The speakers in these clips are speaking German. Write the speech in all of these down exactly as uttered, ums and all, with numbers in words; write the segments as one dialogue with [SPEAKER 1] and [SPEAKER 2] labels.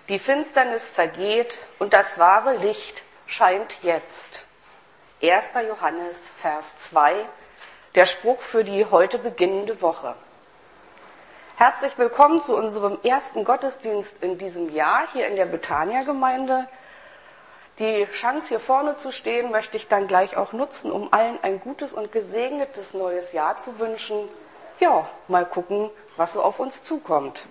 [SPEAKER 1] Die Finsternis vergeht und das wahre Licht scheint jetzt. erster Johannes, Vers zwei, der Spruch für die heute beginnende Woche. Herzlich willkommen zu unserem ersten Gottesdienst in diesem Jahr hier in der Betania-Gemeinde. Die Chance, hier vorne zu stehen, möchte ich dann gleich auch nutzen, um allen ein gutes und gesegnetes neues Jahr zu wünschen. Ja, mal gucken, was so auf uns zukommt.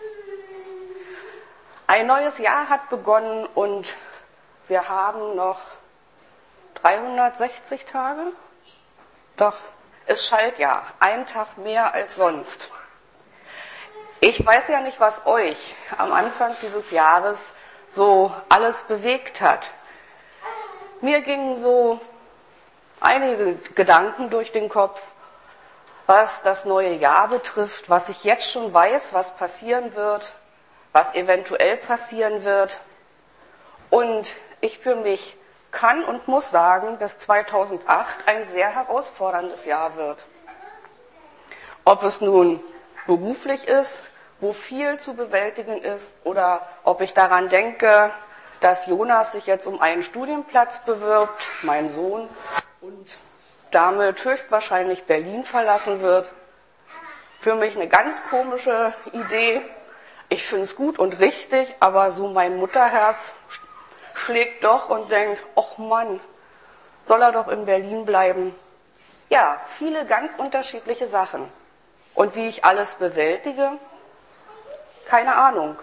[SPEAKER 1] Ein neues Jahr hat begonnen und wir haben noch dreihundertsechzig Tage. Doch, es Schaltjahr, ein Tag mehr als sonst. Ich weiß ja nicht, was euch am Anfang dieses Jahres so alles bewegt hat. Mir gingen so einige Gedanken durch den Kopf, was das neue Jahr betrifft, was ich jetzt schon weiß, was passieren wird, was eventuell passieren wird. Und ich für mich kann und muss sagen, dass zweitausendacht ein sehr herausforderndes Jahr wird. Ob es nun beruflich ist, wo viel zu bewältigen ist, oder ob ich daran denke, dass Jonas sich jetzt um einen Studienplatz bewirbt, mein Sohn, und damit höchstwahrscheinlich Berlin verlassen wird. Für mich eine ganz komische Idee. Ich finde es gut und richtig, aber so mein Mutterherz schlägt doch und denkt, ach Mann, soll er doch in Berlin bleiben. Ja, viele ganz unterschiedliche Sachen. Und wie ich alles bewältige, keine Ahnung.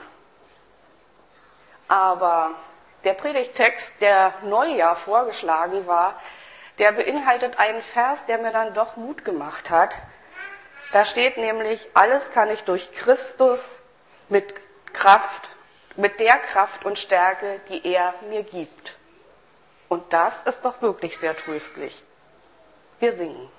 [SPEAKER 1] Aber der Predigttext, der Neujahr vorgeschlagen war, der beinhaltet einen Vers, der mir dann doch Mut gemacht hat. Da steht nämlich, alles kann ich durch Christus mit Kraft, mit der Kraft und Stärke, die er mir gibt. Und das ist doch wirklich sehr tröstlich. Wir singen.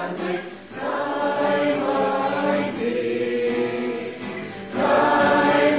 [SPEAKER 2] Sei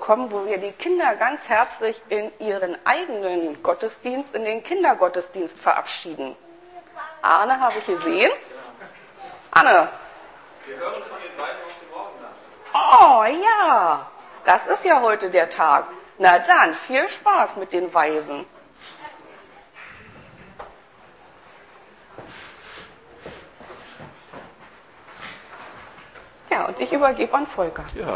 [SPEAKER 1] gekommen, wo wir die Kinder ganz herzlich in ihren eigenen Gottesdienst, in den Kindergottesdienst verabschieden. Arne habe ich gesehen. Anne.
[SPEAKER 2] Wir hören von den Weisen auf dem Morgen nach.
[SPEAKER 1] Oh ja, das ist ja heute der Tag. Na dann, viel Spaß mit den Weisen. Ja, und ich übergebe an Volker.
[SPEAKER 2] Ja.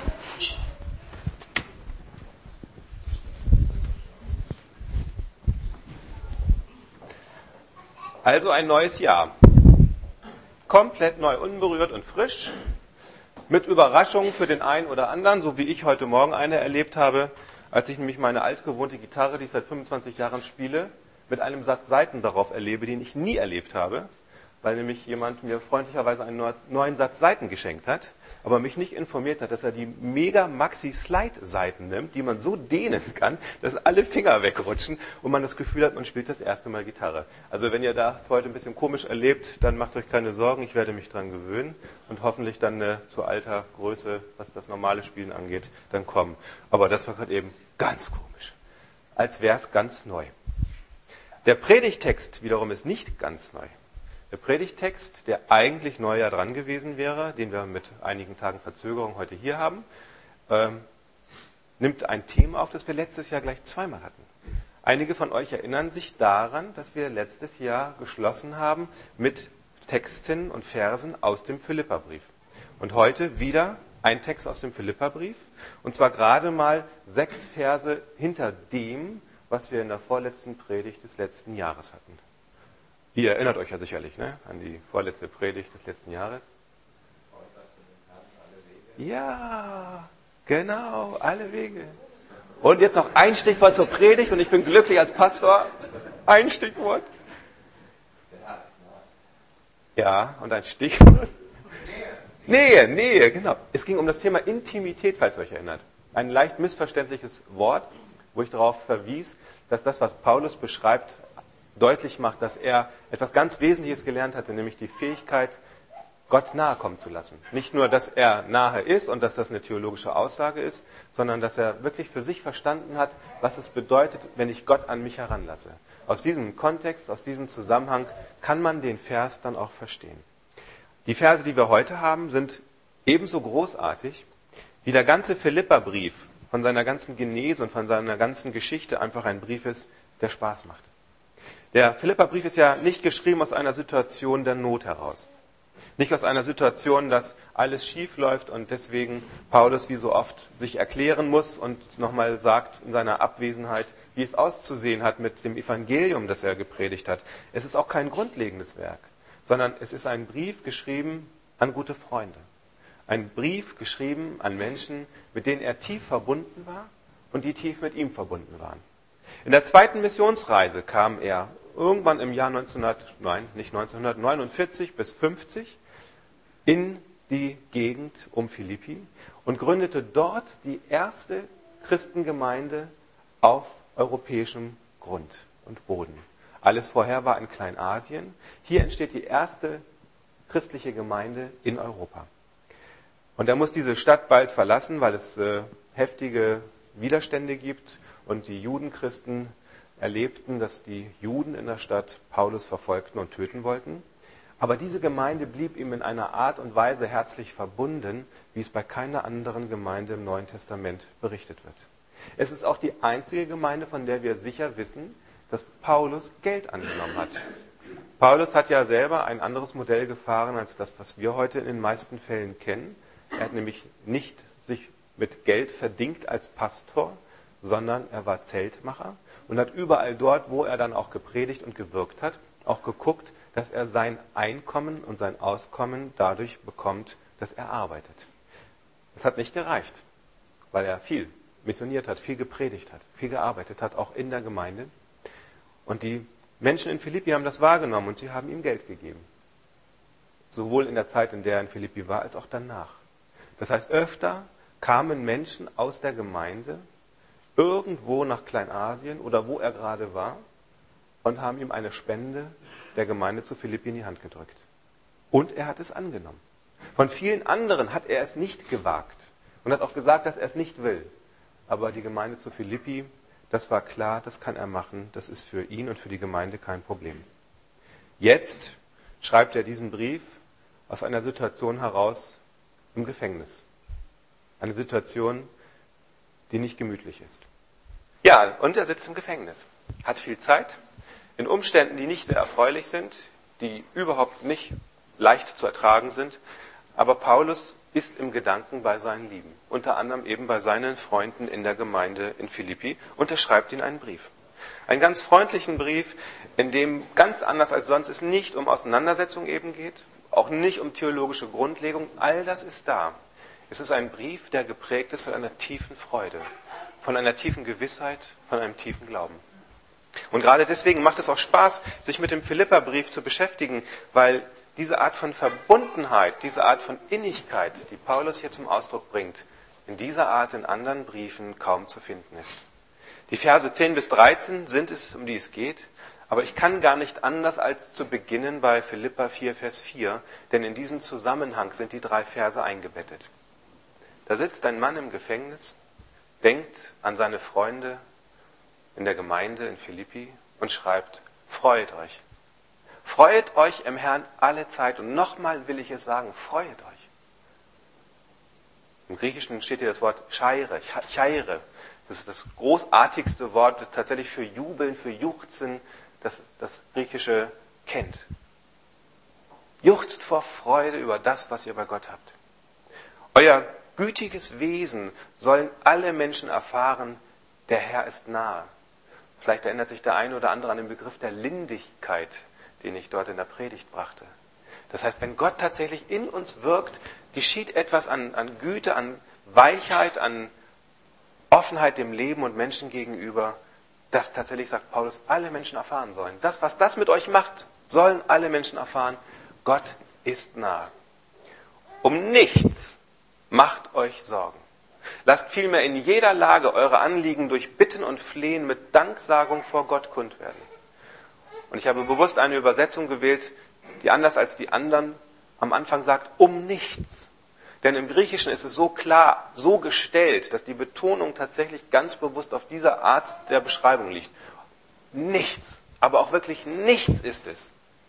[SPEAKER 2] Also ein neues Jahr. Komplett neu, unberührt und frisch. Mit Überraschungen für den einen oder anderen, so wie ich heute Morgen eine erlebt habe, als ich nämlich meine altgewohnte Gitarre, die ich seit fünfundzwanzig Jahren spiele, mit einem Satz Saiten darauf erlebe, den ich nie erlebt habe, weil nämlich jemand mir freundlicherweise einen neuen Satz Saiten geschenkt hat, aber mich nicht informiert hat, dass er die Mega Maxi Slide Saiten nimmt, die man so dehnen kann, dass alle Finger wegrutschen und man das Gefühl hat, man spielt das erste Mal Gitarre. Also wenn ihr das heute ein bisschen komisch erlebt, dann macht euch keine Sorgen, ich werde mich dran gewöhnen und hoffentlich dann äh, zu alter Größe, was das normale Spielen angeht, dann kommen. Aber das war gerade eben ganz komisch, als wäre es ganz neu. Der Predigtext wiederum ist nicht ganz neu. Der Predigtext, der eigentlich neu ja dran gewesen wäre, den wir mit einigen Tagen Verzögerung heute hier haben, ähm, nimmt ein Thema auf, das wir letztes Jahr gleich zweimal hatten. Einige von euch erinnern sich daran, dass wir letztes Jahr geschlossen haben mit Texten und Versen aus dem Philipperbrief. Und heute wieder ein Text aus dem Philipperbrief, und zwar gerade mal sechs Verse hinter dem, was wir in der vorletzten Predigt des letzten Jahres hatten. Ihr erinnert euch ja sicherlich, ne, an die vorletzte Predigt des letzten Jahres. Ja, genau, alle Wege. Und jetzt noch ein Stichwort zur Predigt und ich bin glücklich als Pastor. Ein Stichwort. Ja, und ein Stichwort. Nähe, Nähe, genau. Es ging um das Thema Intimität, falls ihr euch erinnert. Ein leicht missverständliches Wort, wo ich darauf verwies, dass das, was Paulus beschreibt, deutlich macht, dass er etwas ganz Wesentliches gelernt hatte, nämlich die Fähigkeit, Gott nahe kommen zu lassen. Nicht nur, dass er nahe ist und dass das eine theologische Aussage ist, sondern dass er wirklich für sich verstanden hat, was es bedeutet, wenn ich Gott an mich heranlasse. Aus diesem Kontext, aus diesem Zusammenhang kann man den Vers dann auch verstehen. Die Verse, die wir heute haben, sind ebenso großartig, wie der ganze Philipperbrief von seiner ganzen Genese und von seiner ganzen Geschichte einfach ein Brief ist, der Spaß macht. Der Philipperbrief ist ja nicht geschrieben aus einer Situation der Not heraus. Nicht aus einer Situation, dass alles schief läuft und deswegen Paulus wie so oft sich erklären muss und nochmal sagt in seiner Abwesenheit, wie es auszusehen hat mit dem Evangelium, das er gepredigt hat. Es ist auch kein grundlegendes Werk, sondern es ist ein Brief geschrieben an gute Freunde. Ein Brief geschrieben an Menschen, mit denen er tief verbunden war und die tief mit ihm verbunden waren. In der zweiten Missionsreise kam er irgendwann im Jahr neunzehnhundert, nein, nicht neunzehnhundertneunundvierzig bis fünfzig in die Gegend um Philippi und gründete dort die erste Christengemeinde auf europäischem Grund und Boden. Alles vorher war in Kleinasien. Hier entsteht die erste christliche Gemeinde in Europa. Und er muss diese Stadt bald verlassen, weil es äh, heftige Widerstände gibt und die Judenchristen erlebten, dass die Juden in der Stadt Paulus verfolgten und töten wollten. Aber diese Gemeinde blieb ihm in einer Art und Weise herzlich verbunden, wie es bei keiner anderen Gemeinde im Neuen Testament berichtet wird. Es ist auch die einzige Gemeinde, von der wir sicher wissen, dass Paulus Geld angenommen hat. Paulus hat ja selber ein anderes Modell gefahren als das, was wir heute in den meisten Fällen kennen. Er hat nämlich nicht sich mit Geld verdingt als Pastor, sondern er war Zeltmacher und hat überall dort, wo er dann auch gepredigt und gewirkt hat, auch geguckt, dass er sein Einkommen und sein Auskommen dadurch bekommt, dass er arbeitet. Das hat nicht gereicht, weil er viel missioniert hat, viel gepredigt hat, viel gearbeitet hat, auch in der Gemeinde. Und die Menschen in Philippi haben das wahrgenommen und sie haben ihm Geld gegeben. Sowohl in der Zeit, in der er in Philippi war, als auch danach. Das heißt, öfter kamen Menschen aus der Gemeinde irgendwo nach Kleinasien oder wo er gerade war und haben ihm eine Spende der Gemeinde zu Philippi in die Hand gedrückt. Und er hat es angenommen. Von vielen anderen hat er es nicht gewagt und hat auch gesagt, dass er es nicht will. aber die Gemeinde zu Philippi, das war klar, das kann er machen, das ist für ihn und für die Gemeinde kein Problem. Jetzt schreibt er diesen Brief aus einer Situation heraus im Gefängnis. Eine Situation, die nicht gemütlich ist. Ja, und er sitzt im Gefängnis, hat viel Zeit, in Umständen, die nicht sehr erfreulich sind, die überhaupt nicht leicht zu ertragen sind, aber Paulus ist im Gedanken bei seinen Lieben, unter anderem eben bei seinen Freunden in der Gemeinde in Philippi, und er schreibt ihnen einen Brief. Einen ganz freundlichen Brief, in dem ganz anders als sonst es nicht um Auseinandersetzung eben geht, auch nicht um theologische Grundlegung, all das ist da. Es ist ein Brief, der geprägt ist von einer tiefen Freude, von einer tiefen Gewissheit, von einem tiefen Glauben. Und gerade deswegen macht es auch Spaß, sich mit dem Philipperbrief zu beschäftigen, weil diese Art von Verbundenheit, diese Art von Innigkeit, die Paulus hier zum Ausdruck bringt, in dieser Art in anderen Briefen kaum zu finden ist. Die Verse zehn bis dreizehn sind es, um die es geht, aber ich kann gar nicht anders als zu beginnen bei Philipper vier, Vers vier, denn in diesen Zusammenhang sind die drei Verse eingebettet. Da sitzt ein Mann im Gefängnis, denkt an seine Freunde in der Gemeinde in Philippi und schreibt, freut euch. Freut euch im Herrn alle Zeit. Und nochmal will ich es sagen, freut euch. Im Griechischen steht hier das Wort chaire, chaire. Das ist das großartigste Wort tatsächlich für Jubeln, für Juchzen, das das Griechische kennt. Juchzt vor Freude über das, was ihr bei Gott habt. Euer gütiges Wesen sollen alle Menschen erfahren, der Herr ist nahe. Vielleicht erinnert sich der eine oder andere an den Begriff der Lindigkeit, den ich dort in der Predigt brachte. Das heißt, wenn Gott tatsächlich in uns wirkt, geschieht etwas an, an Güte, an Weichheit, an Offenheit dem Leben und Menschen gegenüber, das tatsächlich, sagt Paulus, alle Menschen erfahren sollen. Das, was das mit euch macht, sollen alle Menschen erfahren. Gott ist nahe. Um nichts macht euch Sorgen. Lasst vielmehr in jeder Lage eure Anliegen durch Bitten und Flehen mit Danksagung vor Gott kund werden. Und ich habe bewusst eine Übersetzung gewählt, die anders als die anderen am Anfang sagt, um nichts. Denn im Griechischen ist es so klar, so gestellt, dass die Betonung tatsächlich ganz bewusst auf dieser Art der Beschreibung liegt. Nichts, aber auch wirklich nichts ist es,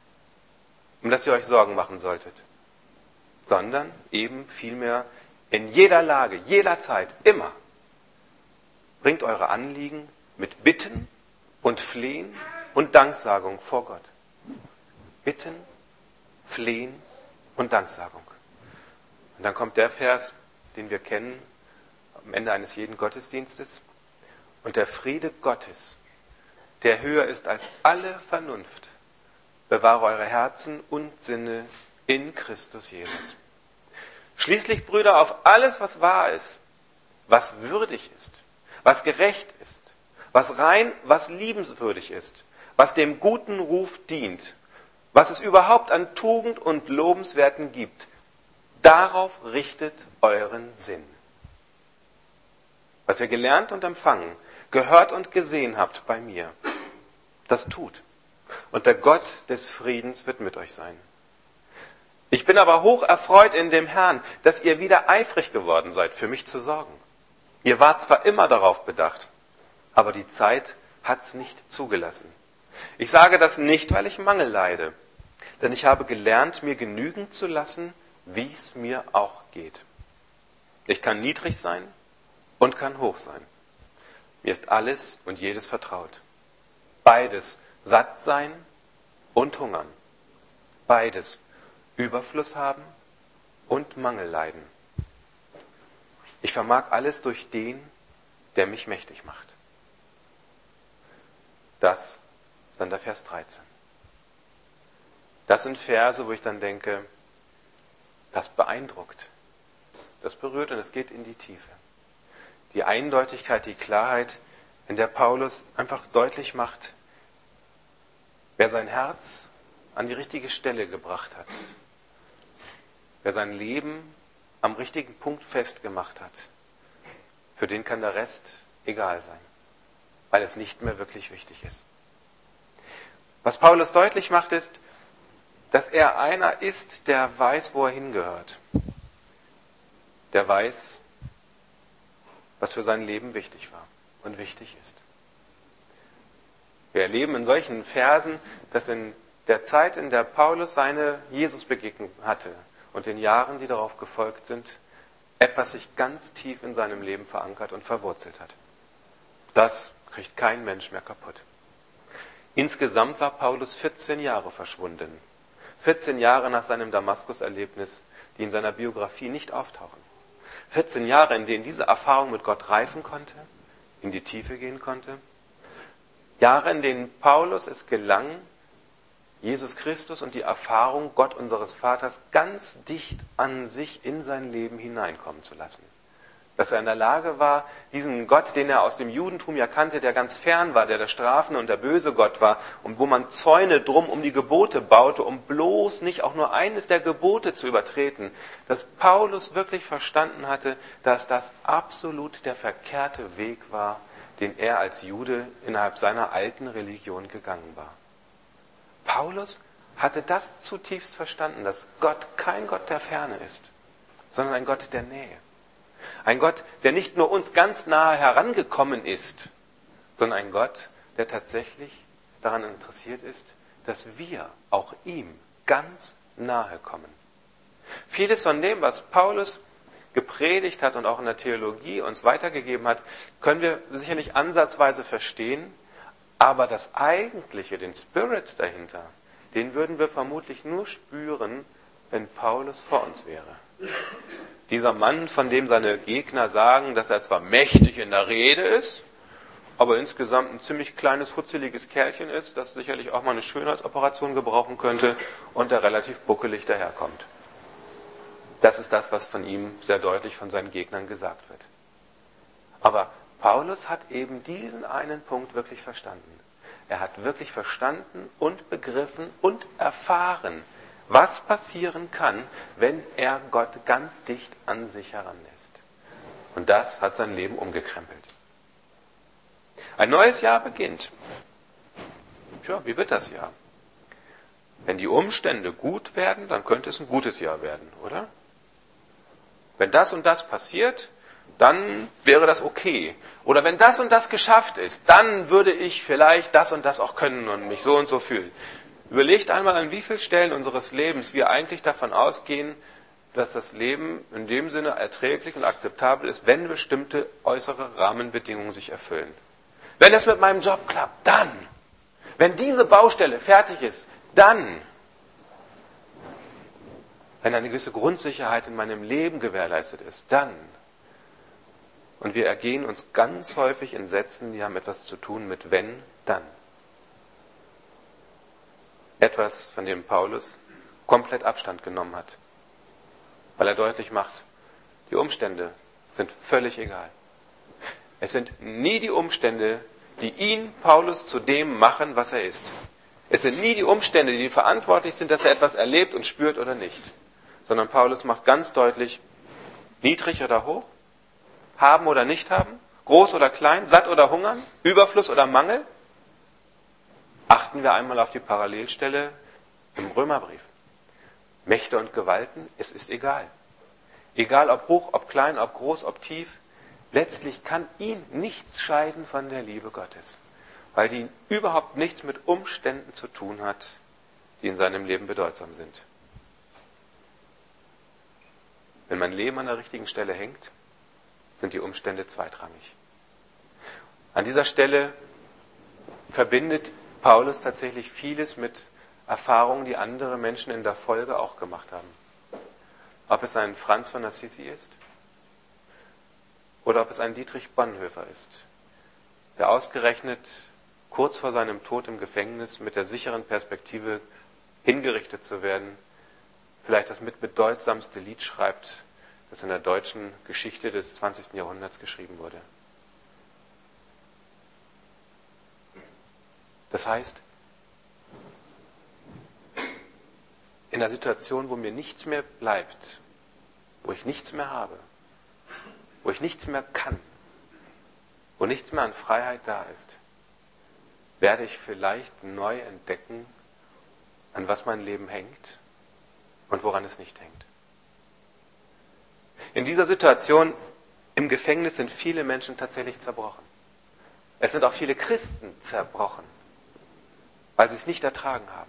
[SPEAKER 2] um das ihr euch Sorgen machen solltet. Sondern eben vielmehr in jeder Lage, jederzeit, immer. Bringt eure Anliegen mit Bitten und Flehen und Danksagung vor Gott. Bitten, Flehen und Danksagung. Und dann kommt der Vers, den wir kennen, am Ende eines jeden Gottesdienstes. Und der Friede Gottes, der höher ist als alle Vernunft, bewahre eure Herzen und Sinne in Christus Jesus. Schließlich, Brüder, auf alles, was wahr ist, was würdig ist, was gerecht ist, was rein, was liebenswürdig ist, was dem guten Ruf dient, was es überhaupt an Tugend und Lobenswerten gibt, darauf richtet euren Sinn. Was ihr gelernt und empfangen, gehört und gesehen habt bei mir, das tut. Und der Gott des Friedens wird mit euch sein. Ich bin aber hoch erfreut in dem Herrn, dass ihr wieder eifrig geworden seid, für mich zu sorgen. Ihr wart zwar immer darauf bedacht, aber die Zeit hat's nicht zugelassen. Ich sage das nicht, weil ich Mangel leide, denn ich habe gelernt, mir genügen zu lassen, wie es mir auch geht. Ich kann niedrig sein und kann hoch sein. Mir ist alles und jedes vertraut. Beides satt sein und hungern. Beides Überfluss haben und Mangel leiden. Ich vermag alles durch den, der mich mächtig macht. Das ist dann der Vers dreizehn. Das sind Verse, wo ich dann denke, das beeindruckt, das berührt und es geht in die Tiefe. Die Eindeutigkeit, die Klarheit, in der Paulus einfach deutlich macht, wer sein Herz an die richtige Stelle gebracht hat, wer sein Leben am richtigen Punkt festgemacht hat, für den kann der Rest egal sein, weil es nicht mehr wirklich wichtig ist. Was Paulus deutlich macht, ist, dass er einer ist, der weiß, wo er hingehört. Der weiß, was für sein Leben wichtig war und wichtig ist. Wir erleben in solchen Versen, dass in der Zeit, in der Paulus seine Jesusbegegnung hatte und den Jahren, die darauf gefolgt sind, etwas sich ganz tief in seinem Leben verankert und verwurzelt hat. Das kriegt kein Mensch mehr kaputt. Insgesamt war Paulus vierzehn Jahre verschwunden. vierzehn Jahre nach seinem Damaskus-Erlebnis, die in seiner Biografie nicht auftauchen. vierzehn Jahre, in denen diese Erfahrung mit Gott reifen konnte, in die Tiefe gehen konnte. Jahre, in denen Paulus es gelang, Jesus Christus und die Erfahrung Gott unseres Vaters ganz dicht an sich in sein Leben hineinkommen zu lassen. Dass er in der Lage war, diesen Gott, den er aus dem Judentum ja kannte, der ganz fern war, der der strafende und der böse Gott war und wo man Zäune drum um die Gebote baute, um bloß nicht auch nur eines der Gebote zu übertreten, dass Paulus wirklich verstanden hatte, dass das absolut der verkehrte Weg war, den er als Jude innerhalb seiner alten Religion gegangen war. Paulus hatte das zutiefst verstanden, dass Gott kein Gott der Ferne ist, sondern ein Gott der Nähe. Ein Gott, der nicht nur uns ganz nahe herangekommen ist, sondern ein Gott, der tatsächlich daran interessiert ist, dass wir auch ihm ganz nahe kommen. Vieles von dem, was Paulus gepredigt hat und auch in der Theologie uns weitergegeben hat, können wir sicherlich ansatzweise verstehen, aber das Eigentliche, den Spirit dahinter, den würden wir vermutlich nur spüren, wenn Paulus vor uns wäre. Dieser Mann, von dem seine Gegner sagen, dass er zwar mächtig in der Rede ist, aber insgesamt ein ziemlich kleines, futzeliges Kerlchen ist, das sicherlich auch mal eine Schönheitsoperation gebrauchen könnte und der relativ buckelig daherkommt. Das ist das, was von ihm sehr deutlich von seinen Gegnern gesagt wird. Aber Paulus hat eben diesen einen Punkt wirklich verstanden. Er hat wirklich verstanden und begriffen und erfahren, was passieren kann, wenn er Gott ganz dicht an sich heranlässt. Und das hat sein Leben umgekrempelt. Ein neues Jahr beginnt. Tja, wie wird das Jahr? Wenn die Umstände gut werden, dann könnte es ein gutes Jahr werden, oder? Wenn das und das passiert, dann wäre das okay. Oder wenn das und das geschafft ist, dann würde ich vielleicht das und das auch können und mich so und so fühlen. Überlegt einmal, an wie vielen Stellen unseres Lebens wir eigentlich davon ausgehen, dass das Leben in dem Sinne erträglich und akzeptabel ist, wenn bestimmte äußere Rahmenbedingungen sich erfüllen. Wenn das mit meinem Job klappt, dann. Wenn diese Baustelle fertig ist, dann. Wenn eine gewisse Grundsicherheit in meinem Leben gewährleistet ist, dann. Und wir ergehen uns ganz häufig in Sätzen, die haben etwas zu tun mit wenn, dann. Etwas, von dem Paulus komplett Abstand genommen hat, weil er deutlich macht, die Umstände sind völlig egal. Es sind nie die Umstände, die ihn, Paulus, zu dem machen, was er ist. Es sind nie die Umstände, die verantwortlich sind, dass er etwas erlebt und spürt oder nicht. Sondern Paulus macht ganz deutlich, niedrig oder hoch, haben oder nicht haben, groß oder klein, satt oder hungern, Überfluss oder Mangel. Achten wir einmal auf die Parallelstelle im Römerbrief. Mächte und Gewalten, es ist egal. Egal ob hoch, ob klein, ob groß, ob tief. Letztlich kann ihn nichts scheiden von der Liebe Gottes, weil die überhaupt nichts mit Umständen zu tun hat, die in seinem Leben bedeutsam sind. Wenn mein Leben an der richtigen Stelle hängt, sind die Umstände zweitrangig. An dieser Stelle verbindet Paulus tatsächlich vieles mit Erfahrungen, die andere Menschen in der Folge auch gemacht haben. Ob es ein Franz von Assisi ist oder ob es ein Dietrich Bonhoeffer ist, der ausgerechnet kurz vor seinem Tod im Gefängnis mit der sicheren Perspektive hingerichtet zu werden, vielleicht das mitbedeutsamste Lied schreibt, das in der deutschen Geschichte des zwanzigsten Jahrhunderts geschrieben wurde. Das heißt, in der Situation, wo mir nichts mehr bleibt, wo ich nichts mehr habe, wo ich nichts mehr kann, wo nichts mehr an Freiheit da ist, werde ich vielleicht neu entdecken, an was mein Leben hängt und woran es nicht hängt. In dieser Situation Im Gefängnis sind viele Menschen tatsächlich zerbrochen. Es sind auch viele Christen zerbrochen, weil sie es nicht ertragen haben.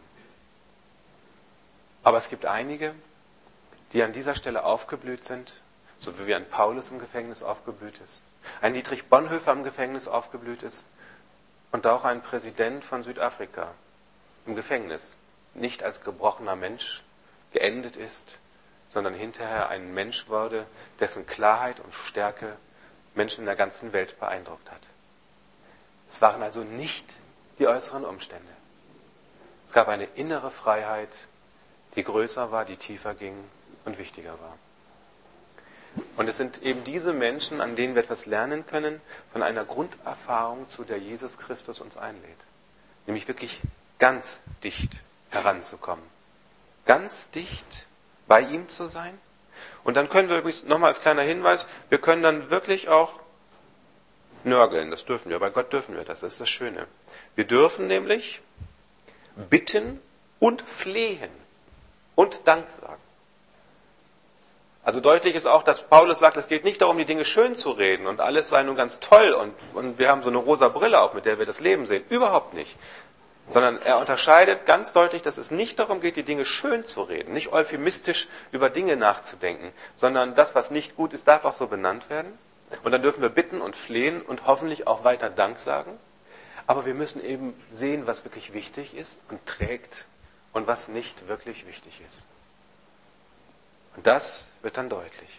[SPEAKER 2] Aber es gibt einige, die an dieser Stelle aufgeblüht sind, so wie ein Paulus im Gefängnis aufgeblüht ist, ein Dietrich Bonhoeffer im Gefängnis aufgeblüht ist und auch ein Präsident von Südafrika im Gefängnis nicht als gebrochener Mensch geendet ist, sondern hinterher ein Mensch wurde, dessen Klarheit und Stärke Menschen in der ganzen Welt beeindruckt hat. Es waren also nicht die äußeren Umstände. Es gab eine innere Freiheit, die größer war, die tiefer ging und wichtiger war. Und es sind eben diese Menschen, an denen wir etwas lernen können von einer Grunderfahrung, zu der Jesus Christus uns einlädt. Nämlich wirklich ganz dicht heranzukommen. Ganz dicht bei ihm zu sein. Und dann können wir übrigens, nochmal als kleiner Hinweis, wir können dann wirklich auch nörgeln, das dürfen wir, bei Gott dürfen wir das, das ist das Schöne. Wir dürfen nämlich bitten und flehen und Dank sagen. Also deutlich ist auch, dass Paulus sagt, es geht nicht darum, die Dinge schön zu reden und alles sei nun ganz toll und, und wir haben so eine rosa Brille auf, mit der wir das Leben sehen. Überhaupt nicht. Sondern er unterscheidet ganz deutlich, dass es nicht darum geht, die Dinge schön zu reden, nicht euphemistisch über Dinge nachzudenken, sondern das, was nicht gut ist, darf auch so benannt werden. Und dann dürfen wir bitten und flehen und hoffentlich auch weiter Dank sagen. Aber wir müssen eben sehen, was wirklich wichtig ist und trägt und was nicht wirklich wichtig ist. Und das wird dann deutlich.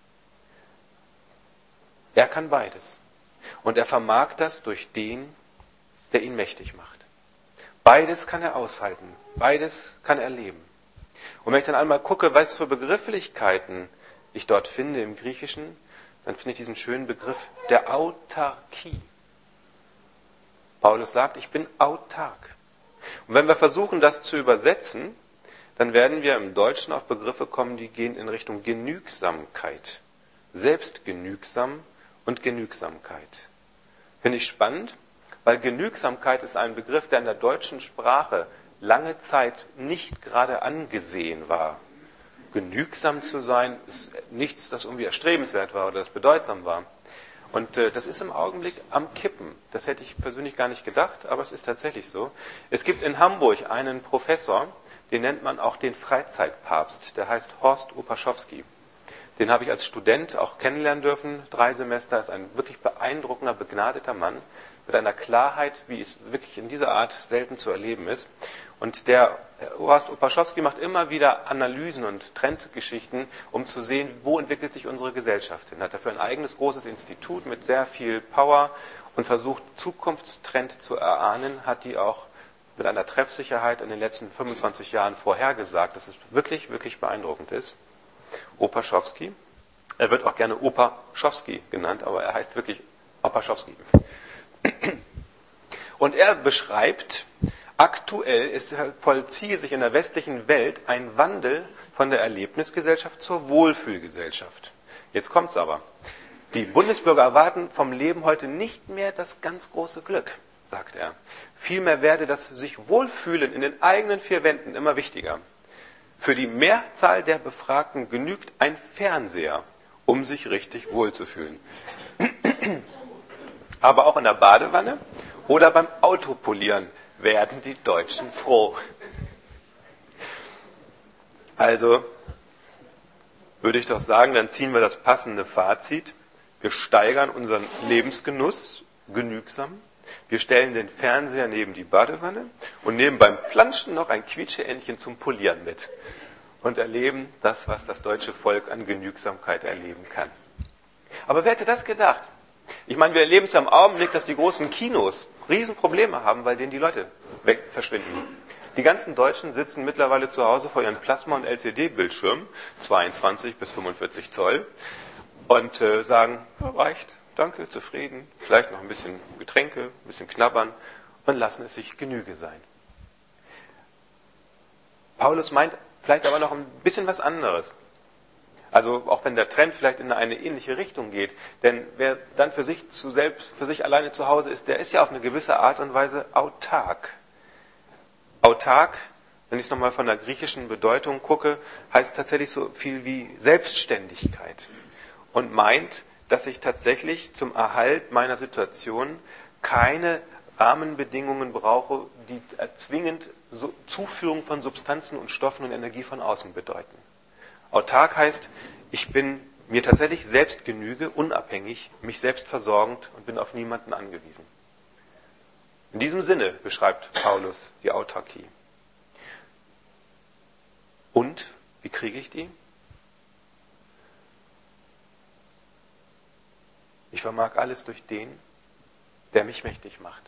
[SPEAKER 2] Er kann beides. Und er vermag das durch den, der ihn mächtig macht. Beides kann er aushalten. Beides kann er leben. Und wenn ich dann einmal gucke, was für Begrifflichkeiten ich dort finde im Griechischen, dann finde ich diesen schönen Begriff der Autarkie. Paulus sagt, ich bin autark. Und wenn wir versuchen, das zu übersetzen, dann werden wir im Deutschen auf Begriffe kommen, die gehen in Richtung Genügsamkeit. Selbstgenügsam und Genügsamkeit. Finde ich spannend, weil Genügsamkeit ist ein Begriff, der in der deutschen Sprache lange Zeit nicht gerade angesehen war. Genügsam zu sein ist nichts, das irgendwie erstrebenswert war oder das bedeutsam war. Und äh, das ist im Augenblick am Kippen. Das hätte ich persönlich gar nicht gedacht, aber es ist tatsächlich so. Es gibt in Hamburg einen Professor, den nennt man auch den Freizeitpapst. Der heißt Horst Opaschowski. Den habe ich als Student auch kennenlernen dürfen, drei Semester. Ist ein wirklich beeindruckender, begnadeter Mann mit einer Klarheit, wie es wirklich in dieser Art selten zu erleben ist. Und der Horst Opaschowski macht immer wieder Analysen und Trendgeschichten, um zu sehen, wo entwickelt sich unsere Gesellschaft hin. Er hat dafür ein eigenes großes Institut mit sehr viel Power und versucht, Zukunftstrend zu erahnen, hat die auch mit einer Treffsicherheit in den letzten fünfundzwanzig Jahren vorhergesagt, dass es wirklich, wirklich beeindruckend ist. Opaschowski. Er wird auch gerne Opaschowski genannt, aber er heißt wirklich Opaschowski. Und er beschreibt, aktuell ist, vollziehe sich in der westlichen Welt ein Wandel von der Erlebnisgesellschaft zur Wohlfühlgesellschaft. Jetzt kommt's aber. Die Bundesbürger erwarten vom Leben heute nicht mehr das ganz große Glück, sagt er. Vielmehr werde das sich wohlfühlen in den eigenen vier Wänden immer wichtiger. Für die Mehrzahl der Befragten genügt ein Fernseher, um sich richtig wohlzufühlen. Aber auch in der Badewanne oder beim Autopolieren werden die Deutschen froh. Also würde ich doch sagen, dann ziehen wir das passende Fazit. Wir steigern unseren Lebensgenuss genügsam. Wir stellen den Fernseher neben die Badewanne und nehmen beim Planschen noch ein Quietscheentchen zum Polieren mit. Und erleben das, was das deutsche Volk an Genügsamkeit erleben kann. Aber wer hätte das gedacht? Ich meine, wir erleben es ja im Augenblick, dass die großen Kinos Riesenprobleme haben, weil denen die Leute weg verschwinden. Die ganzen Deutschen sitzen mittlerweile zu Hause vor ihren Plasma- und L C D-Bildschirmen, zweiundzwanzig bis fünfundvierzig Zoll, und äh, sagen, ja, reicht, danke, zufrieden, vielleicht noch ein bisschen Getränke, ein bisschen knabbern und lassen es sich Genüge sein. Paulus meint vielleicht aber noch ein bisschen was anderes. Also auch wenn der Trend vielleicht in eine ähnliche Richtung geht. Denn wer dann für sich zu selbst, für sich alleine zu Hause ist, der ist ja auf eine gewisse Art und Weise autark. Autark, wenn ich es nochmal von der griechischen Bedeutung gucke, heißt tatsächlich so viel wie Selbstständigkeit. Und meint, dass ich tatsächlich zum Erhalt meiner Situation keine Rahmenbedingungen brauche, die zwingend Zuführung von Substanzen und Stoffen und Energie von außen bedeuten. Autark heißt, ich bin mir tatsächlich selbst genüge, unabhängig, mich selbst versorgend und bin auf niemanden angewiesen. In diesem Sinne beschreibt Paulus die Autarkie. Und, wie kriege ich die? Ich vermag alles durch den, der mich mächtig macht.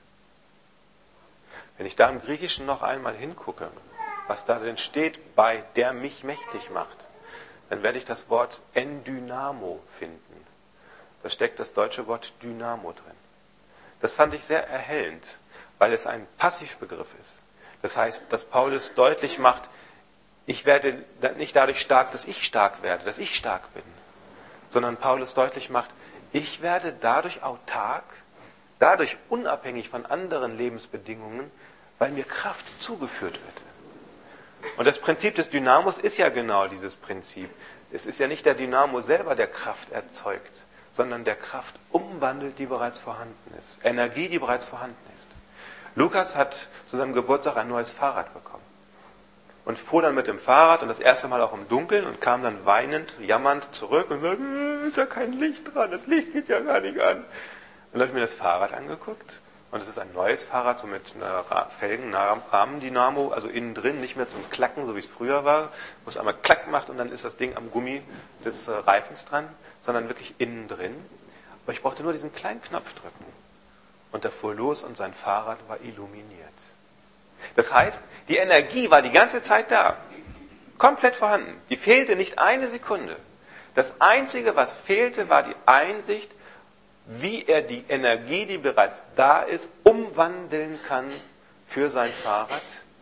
[SPEAKER 2] Wenn ich da im Griechischen noch einmal hingucke, was da denn steht bei der mich mächtig macht, dann werde ich das Wort Endynamo finden. Da steckt das deutsche Wort Dynamo drin. Das fand ich sehr erhellend, weil es ein Passivbegriff ist. Das heißt, dass Paulus deutlich macht, ich werde nicht dadurch stark, dass ich stark werde, dass ich stark bin, sondern Paulus deutlich macht, ich werde dadurch autark, dadurch unabhängig von anderen Lebensbedingungen, weil mir Kraft zugeführt wird. Und das Prinzip des Dynamos ist ja genau dieses Prinzip. Es ist ja nicht der Dynamo selber, der Kraft erzeugt, sondern der Kraft umwandelt, die bereits vorhanden ist. Energie, die bereits vorhanden ist. Lukas hat zu seinem Geburtstag ein neues Fahrrad bekommen. Und fuhr dann mit dem Fahrrad und das erste Mal auch im Dunkeln und kam dann weinend, jammernd zurück und sagte, ist ja kein Licht dran, das Licht geht ja gar nicht an. Und dann habe ich mir das Fahrrad angeguckt und es ist ein neues Fahrrad, so mit einer Felgen, einer Rahmendynamo, also innen drin, nicht mehr zum Klacken, so wie es früher war, wo es einmal Klack macht und dann ist das Ding am Gummi des Reifens dran, sondern wirklich innen drin. Aber ich brauchte nur diesen kleinen Knopf drücken und er fuhr los und sein Fahrrad war illuminiert. Das heißt, die Energie war die ganze Zeit da, komplett vorhanden. Die fehlte nicht eine Sekunde. Das Einzige, was fehlte, war die Einsicht, wie er die Energie, die bereits da ist, umwandeln kann für sein Fahrrad,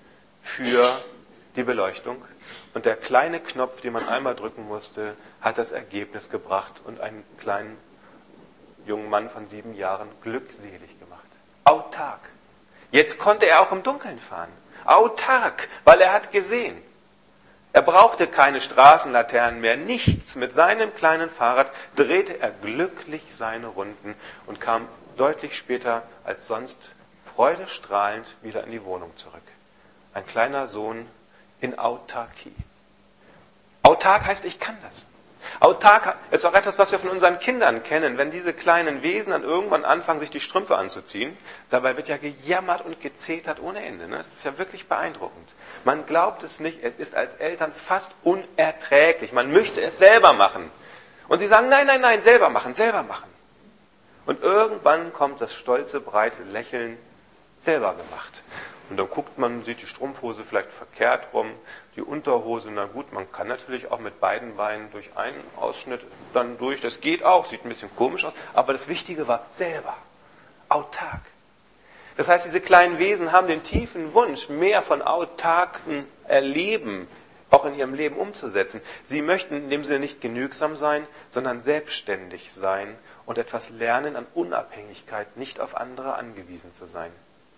[SPEAKER 2] für die Beleuchtung. Und der kleine Knopf, den man einmal drücken musste, hat das Ergebnis gebracht und einen kleinen jungen Mann von sieben Jahren glückselig gemacht. Autark. Jetzt konnte er auch im Dunkeln fahren. Autark, weil er hat gesehen. Er brauchte keine Straßenlaternen mehr, nichts. Mit seinem kleinen Fahrrad drehte er glücklich seine Runden und kam deutlich später als sonst freudestrahlend wieder in die Wohnung zurück. Ein kleiner Sohn in Autarkie. Autark heißt, ich kann das. Autark ist auch etwas, was wir von unseren Kindern kennen. Wenn diese kleinen Wesen dann irgendwann anfangen, sich die Strümpfe anzuziehen, dabei wird ja gejammert und gezetert ohne Ende. Ne? Das ist ja wirklich beeindruckend. Man glaubt es nicht, es ist als Eltern fast unerträglich. Man möchte es selber machen. Und sie sagen, nein, nein, nein, selber machen, selber machen. Und irgendwann kommt das stolze, breite Lächeln, selber gemacht. Und dann guckt man, sieht die Strumpfhose vielleicht verkehrt rum, die Unterhose, na gut, man kann natürlich auch mit beiden Beinen durch einen Ausschnitt dann durch, das geht auch, sieht ein bisschen komisch aus, aber das Wichtige war selber, autark. Das heißt, diese kleinen Wesen haben den tiefen Wunsch, mehr von autarken Erleben auch in ihrem Leben umzusetzen. Sie möchten in dem Sinne nicht genügsam sein, sondern selbstständig sein und etwas lernen an Unabhängigkeit, nicht auf andere angewiesen zu sein.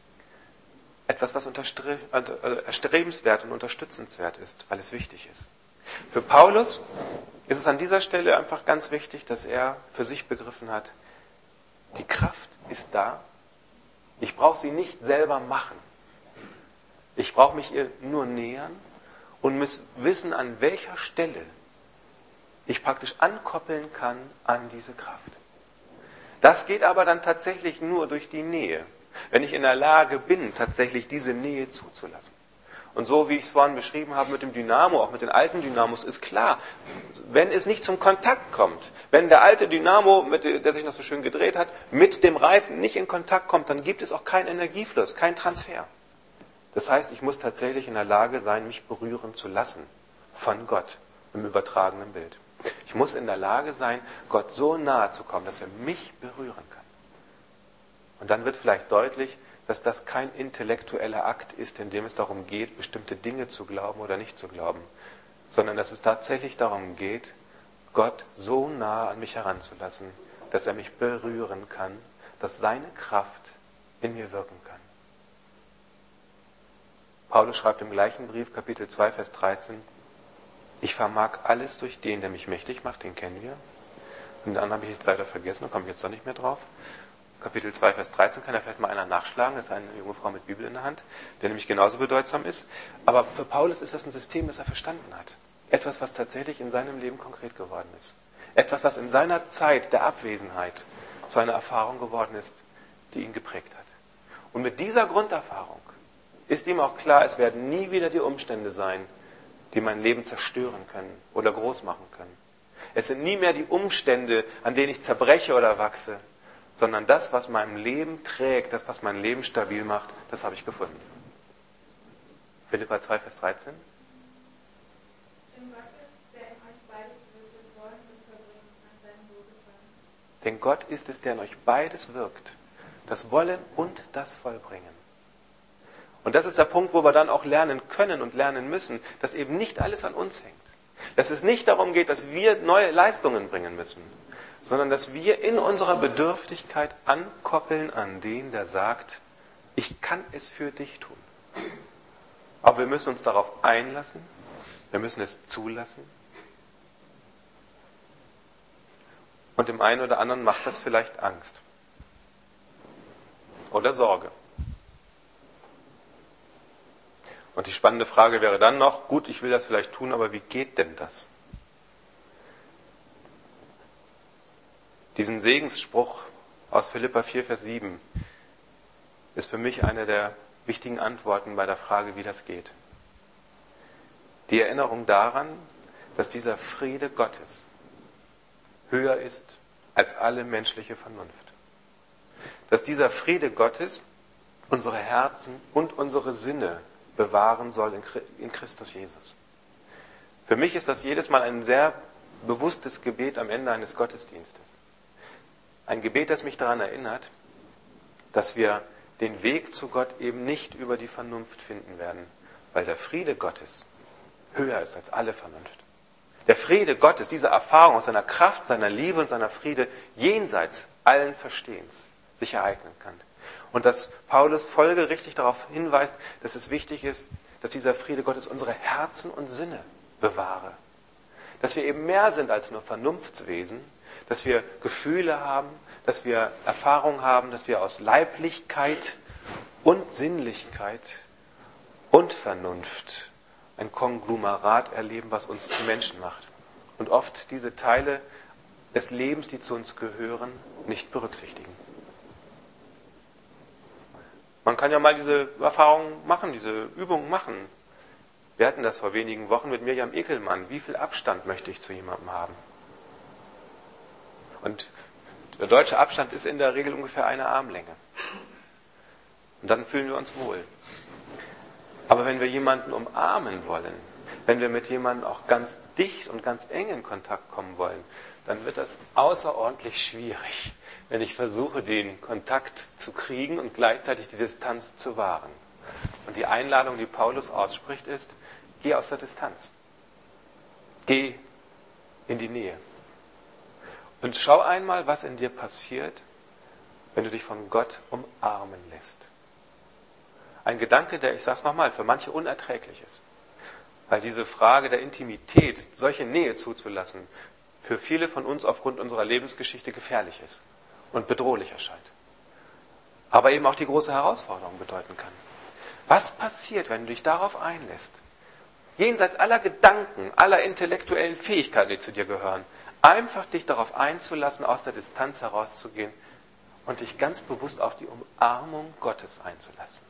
[SPEAKER 2] Etwas, was erstrebenswert und unterstützenswert ist, weil es wichtig ist. Für Paulus ist es an dieser Stelle einfach ganz wichtig, dass er für sich begriffen hat, die Kraft ist da, ich brauche sie nicht selber machen. Ich brauche mich ihr nur nähern und muss wissen, an welcher Stelle ich praktisch ankoppeln kann an diese Kraft. Das geht aber dann tatsächlich nur durch die Nähe. Wenn ich in der Lage bin, tatsächlich diese Nähe zuzulassen. Und so wie ich es vorhin beschrieben habe mit dem Dynamo, auch mit den alten Dynamos, ist klar, wenn es nicht zum Kontakt kommt, wenn der alte Dynamo, mit, der sich noch so schön gedreht hat, mit dem Reifen nicht in Kontakt kommt, dann gibt es auch keinen Energiefluss, keinen Transfer. Das heißt, ich muss tatsächlich in der Lage sein, mich berühren zu lassen von Gott im übertragenen Bild. Ich muss in der Lage sein, Gott so nahe zu kommen, dass er mich berühren kann. Und dann wird vielleicht deutlich, dass das kein intellektueller Akt ist, in dem es darum geht, bestimmte Dinge zu glauben oder nicht zu glauben, sondern dass es tatsächlich darum geht, Gott so nah an mich heranzulassen, dass er mich berühren kann, dass seine Kraft in mir wirken kann. Paulus schreibt im gleichen Brief, Kapitel zwei, Vers dreizehn, ich vermag alles durch den, der mich mächtig macht, den kennen wir. Und dann habe ich es leider vergessen, da komme ich jetzt doch nicht mehr drauf. Kapitel zwei, Vers dreizehn kann ja vielleicht mal einer nachschlagen, das ist eine junge Frau mit Bibel in der Hand, der nämlich genauso bedeutsam ist. Aber für Paulus ist das ein System, das er verstanden hat. Etwas, was tatsächlich in seinem Leben konkret geworden ist. Etwas, was in seiner Zeit der Abwesenheit zu einer Erfahrung geworden ist, die ihn geprägt hat. Und mit dieser Grunderfahrung ist ihm auch klar, es werden nie wieder die Umstände sein, die mein Leben zerstören können oder groß machen können. Es sind nie mehr die Umstände, an denen ich zerbreche oder wachse, sondern das, was mein Leben trägt, das, was mein Leben stabil macht, das habe ich gefunden. Philipper zwei, Vers dreizehn. Denn Gott ist es, der in euch beides wirkt, das Wollen und das Vollbringen. Und das ist der Punkt, wo wir dann auch lernen können und lernen müssen, dass eben nicht alles an uns hängt. Dass es nicht darum geht, dass wir neue Leistungen bringen müssen, sondern dass wir in unserer Bedürftigkeit ankoppeln an den, der sagt, ich kann es für dich tun. Aber wir müssen uns darauf einlassen, wir müssen es zulassen. Und dem einen oder anderen macht das vielleicht Angst oder Sorge. Und die spannende Frage wäre dann noch, gut, ich will das vielleicht tun, aber wie geht denn das? Diesen Segensspruch aus Philipper vier, Vers sieben ist für mich eine der wichtigen Antworten bei der Frage, wie das geht. Die Erinnerung daran, dass dieser Friede Gottes höher ist als alle menschliche Vernunft. Dass dieser Friede Gottes unsere Herzen und unsere Sinne bewahren soll in Christus Jesus. Für mich ist das jedes Mal ein sehr bewusstes Gebet am Ende eines Gottesdienstes. Ein Gebet, das mich daran erinnert, dass wir den Weg zu Gott eben nicht über die Vernunft finden werden, weil der Friede Gottes höher ist als alle Vernunft. Der Friede Gottes, diese Erfahrung aus seiner Kraft, seiner Liebe und seiner Friede jenseits allen Verstehens sich ereignen kann. Und dass Paulus folgerichtig darauf hinweist, dass es wichtig ist, dass dieser Friede Gottes unsere Herzen und Sinne bewahre. Dass wir eben mehr sind als nur Vernunftswesen, dass wir Gefühle haben, dass wir Erfahrung haben, dass wir aus Leiblichkeit und Sinnlichkeit und Vernunft ein Konglomerat erleben, was uns zu Menschen macht. Und oft diese Teile des Lebens, die zu uns gehören, nicht berücksichtigen. Man kann ja mal diese Erfahrung machen, diese Übung machen. Wir hatten das vor wenigen Wochen mit Mirjam Ekelmann. Wie viel Abstand möchte ich zu jemandem haben? Und der deutsche Abstand ist in der Regel ungefähr eine Armlänge. Und dann fühlen wir uns wohl. Aber wenn wir jemanden umarmen wollen, wenn wir mit jemandem auch ganz dicht und ganz eng in Kontakt kommen wollen, dann wird das außerordentlich schwierig, wenn ich versuche, den Kontakt zu kriegen und gleichzeitig die Distanz zu wahren. Und die Einladung, die Paulus ausspricht, ist, geh aus der Distanz. Geh in die Nähe. Und schau einmal, was in dir passiert, wenn du dich von Gott umarmen lässt. Ein Gedanke, der, ich sage es nochmal, für manche unerträglich ist. Weil diese Frage der Intimität, solche Nähe zuzulassen, für viele von uns aufgrund unserer Lebensgeschichte gefährlich ist und bedrohlich erscheint. Aber eben auch die große Herausforderung bedeuten kann. Was passiert, wenn du dich darauf einlässt? Jenseits aller Gedanken, aller intellektuellen Fähigkeiten, die zu dir gehören, einfach dich darauf einzulassen, aus der Distanz herauszugehen und dich ganz bewusst auf die Umarmung Gottes einzulassen.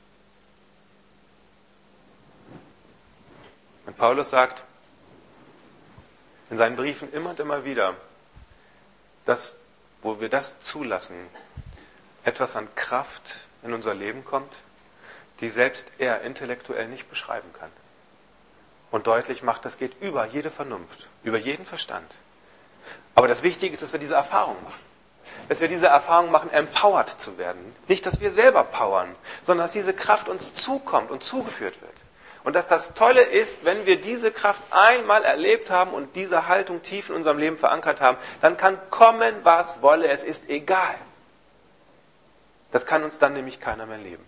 [SPEAKER 2] Und Paulus sagt in seinen Briefen immer und immer wieder, dass, wo wir das zulassen, etwas an Kraft in unser Leben kommt, die selbst er intellektuell nicht beschreiben kann. Und deutlich macht, das geht über jede Vernunft, über jeden Verstand. Aber das Wichtige ist, dass wir diese Erfahrung machen. Dass wir diese Erfahrung machen, empowered zu werden. Nicht, dass wir selber powern, sondern dass diese Kraft uns zukommt und zugeführt wird. Und dass das Tolle ist, wenn wir diese Kraft einmal erlebt haben und diese Haltung tief in unserem Leben verankert haben, dann kann kommen, was wolle, es ist egal. Das kann uns dann nämlich keiner mehr nehmen.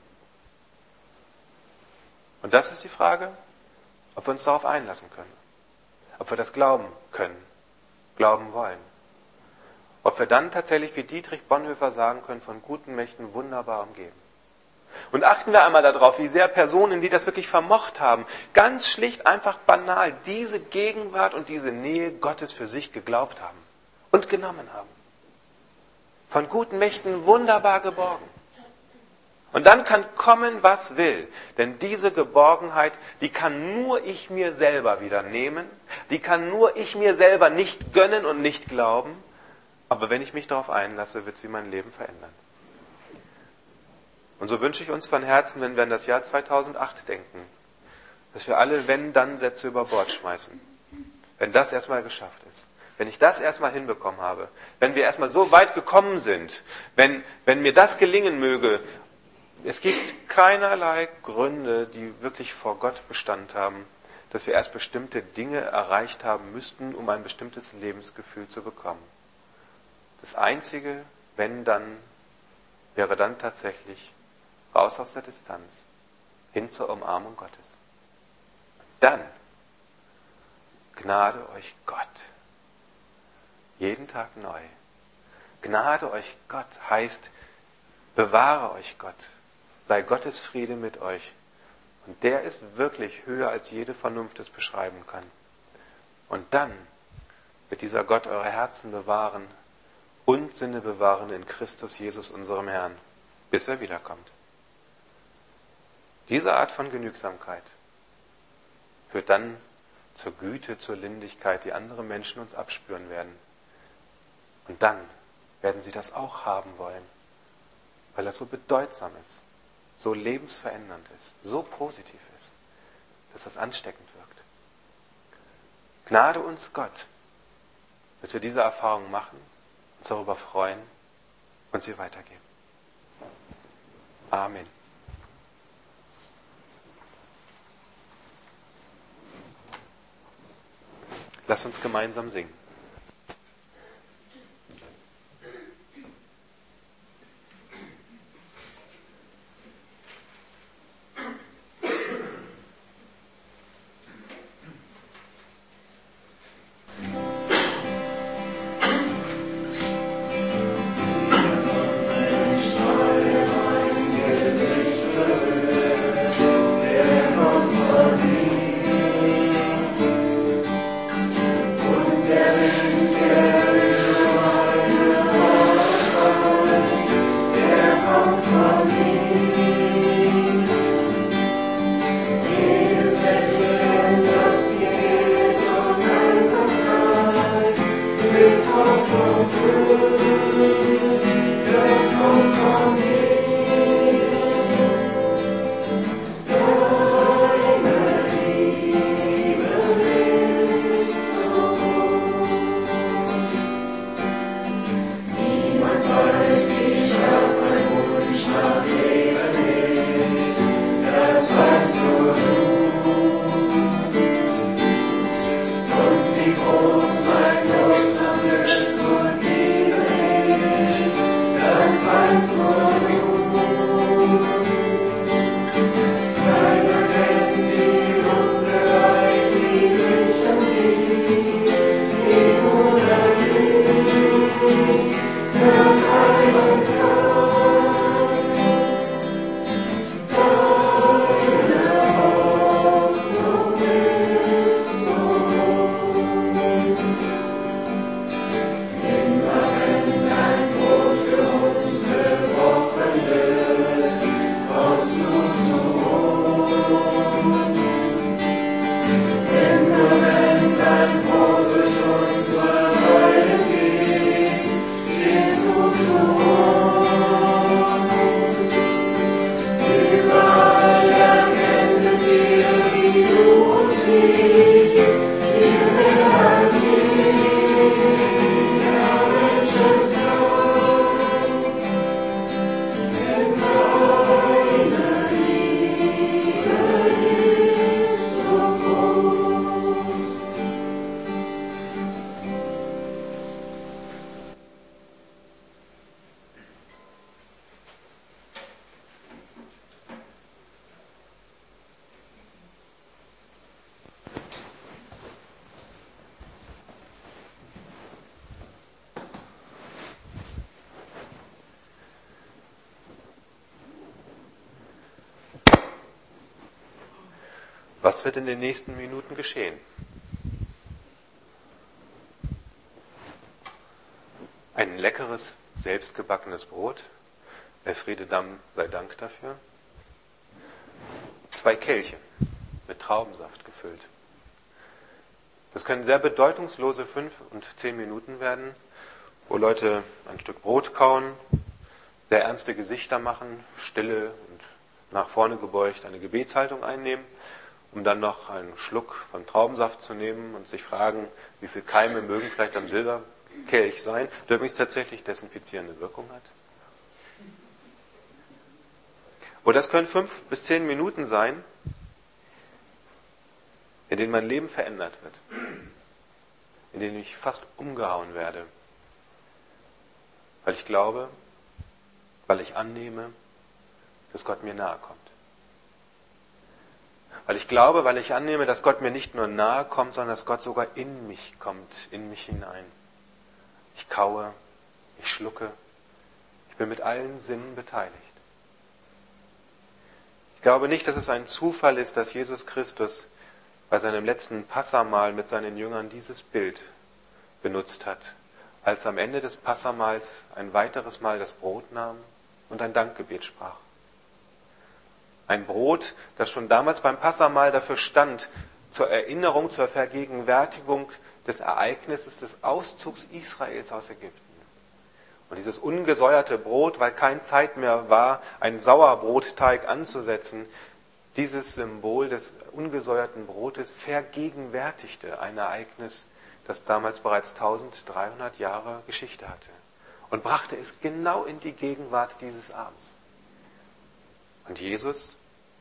[SPEAKER 2] Und das ist die Frage, ob wir uns darauf einlassen können. Ob wir das glauben können, glauben wollen. ob wir dann tatsächlich wie Dietrich Bonhoeffer sagen können, von guten Mächten wunderbar umgeben. Und achten wir einmal darauf, wie sehr Personen, die das wirklich vermocht haben, ganz schlicht, einfach banal, diese Gegenwart und diese Nähe Gottes für sich geglaubt haben und genommen haben. Von guten Mächten wunderbar geborgen. Und dann kann kommen, was will. Denn diese Geborgenheit, die kann nur ich mir selber wieder nehmen, die kann nur ich mir selber nicht gönnen und nicht glauben, aber wenn ich mich darauf einlasse, wird sie mein Leben verändern. Und so wünsche ich uns von Herzen, wenn wir an das Jahr zweitausendacht denken, dass wir alle Wenn-Dann-Sätze über Bord schmeißen. Wenn das erstmal geschafft ist. Wenn ich das erstmal hinbekommen habe. Wenn wir erstmal so weit gekommen sind. Wenn, wenn mir das gelingen möge. Es gibt keinerlei Gründe, die wirklich vor Gott Bestand haben, dass wir erst bestimmte Dinge erreicht haben müssten, um ein bestimmtes Lebensgefühl zu bekommen. Das Einzige, wenn dann, wäre dann tatsächlich raus aus der Distanz, hin zur Umarmung Gottes. Dann Gnade euch Gott. Jeden Tag neu. Gnade euch Gott heißt, bewahre euch Gott. Sei Gottes Friede mit euch. Und der ist wirklich höher, als jede Vernunft es beschreiben kann. Und dann wird dieser Gott eure Herzen bewahren und Sinne bewahren in Christus Jesus, unserem Herrn, bis er wiederkommt. Diese Art von Genügsamkeit führt dann zur Güte, zur Lindigkeit, die andere Menschen uns abspüren werden. Und dann werden sie das auch haben wollen, weil das so bedeutsam ist, so lebensverändernd ist, so positiv ist, dass das ansteckend wirkt. Gnade uns Gott, dass wir diese Erfahrung machen, uns darüber freuen und sie weitergeben. Amen. Lass uns gemeinsam singen.
[SPEAKER 3] Der
[SPEAKER 2] Was wird in den nächsten Minuten geschehen? Ein leckeres, selbstgebackenes Brot. Elfriede Damm sei Dank dafür. Zwei Kelche mit Traubensaft gefüllt. Das können sehr bedeutungslose fünf und zehn Minuten werden, wo Leute ein Stück Brot kauen, sehr ernste Gesichter machen, stille und nach vorne gebeugt eine Gebetshaltung einnehmen, um dann noch einen Schluck von Traubensaft zu nehmen und sich fragen, wie viele Keime mögen vielleicht am Silberkelch sein, der übrigens tatsächlich desinfizierende Wirkung hat. Oder das können fünf bis zehn Minuten sein, in denen mein Leben verändert wird, in denen ich fast umgehauen werde, weil ich glaube, weil ich annehme, dass Gott mir nahe kommt. Weil ich glaube, weil ich annehme, dass Gott mir nicht nur nahe kommt, sondern dass Gott sogar in mich kommt, in mich hinein. Ich kaue, ich schlucke, ich bin mit allen Sinnen beteiligt. Ich glaube nicht, dass es ein Zufall ist, dass Jesus Christus bei seinem letzten Passamahl mit seinen Jüngern dieses Bild benutzt hat, als am Ende des Passamahls ein weiteres Mal das Brot nahm und ein Dankgebet sprach. Ein Brot, das schon damals beim Passamahl dafür stand, zur Erinnerung, zur Vergegenwärtigung des Ereignisses des Auszugs Israels aus Ägypten. Und dieses ungesäuerte Brot, weil keine Zeit mehr war, einen Sauerbrotteig anzusetzen, dieses Symbol des ungesäuerten Brotes vergegenwärtigte ein Ereignis, das damals bereits dreizehnhundert Jahre Geschichte hatte und brachte es genau in die Gegenwart dieses Abends. Und Jesus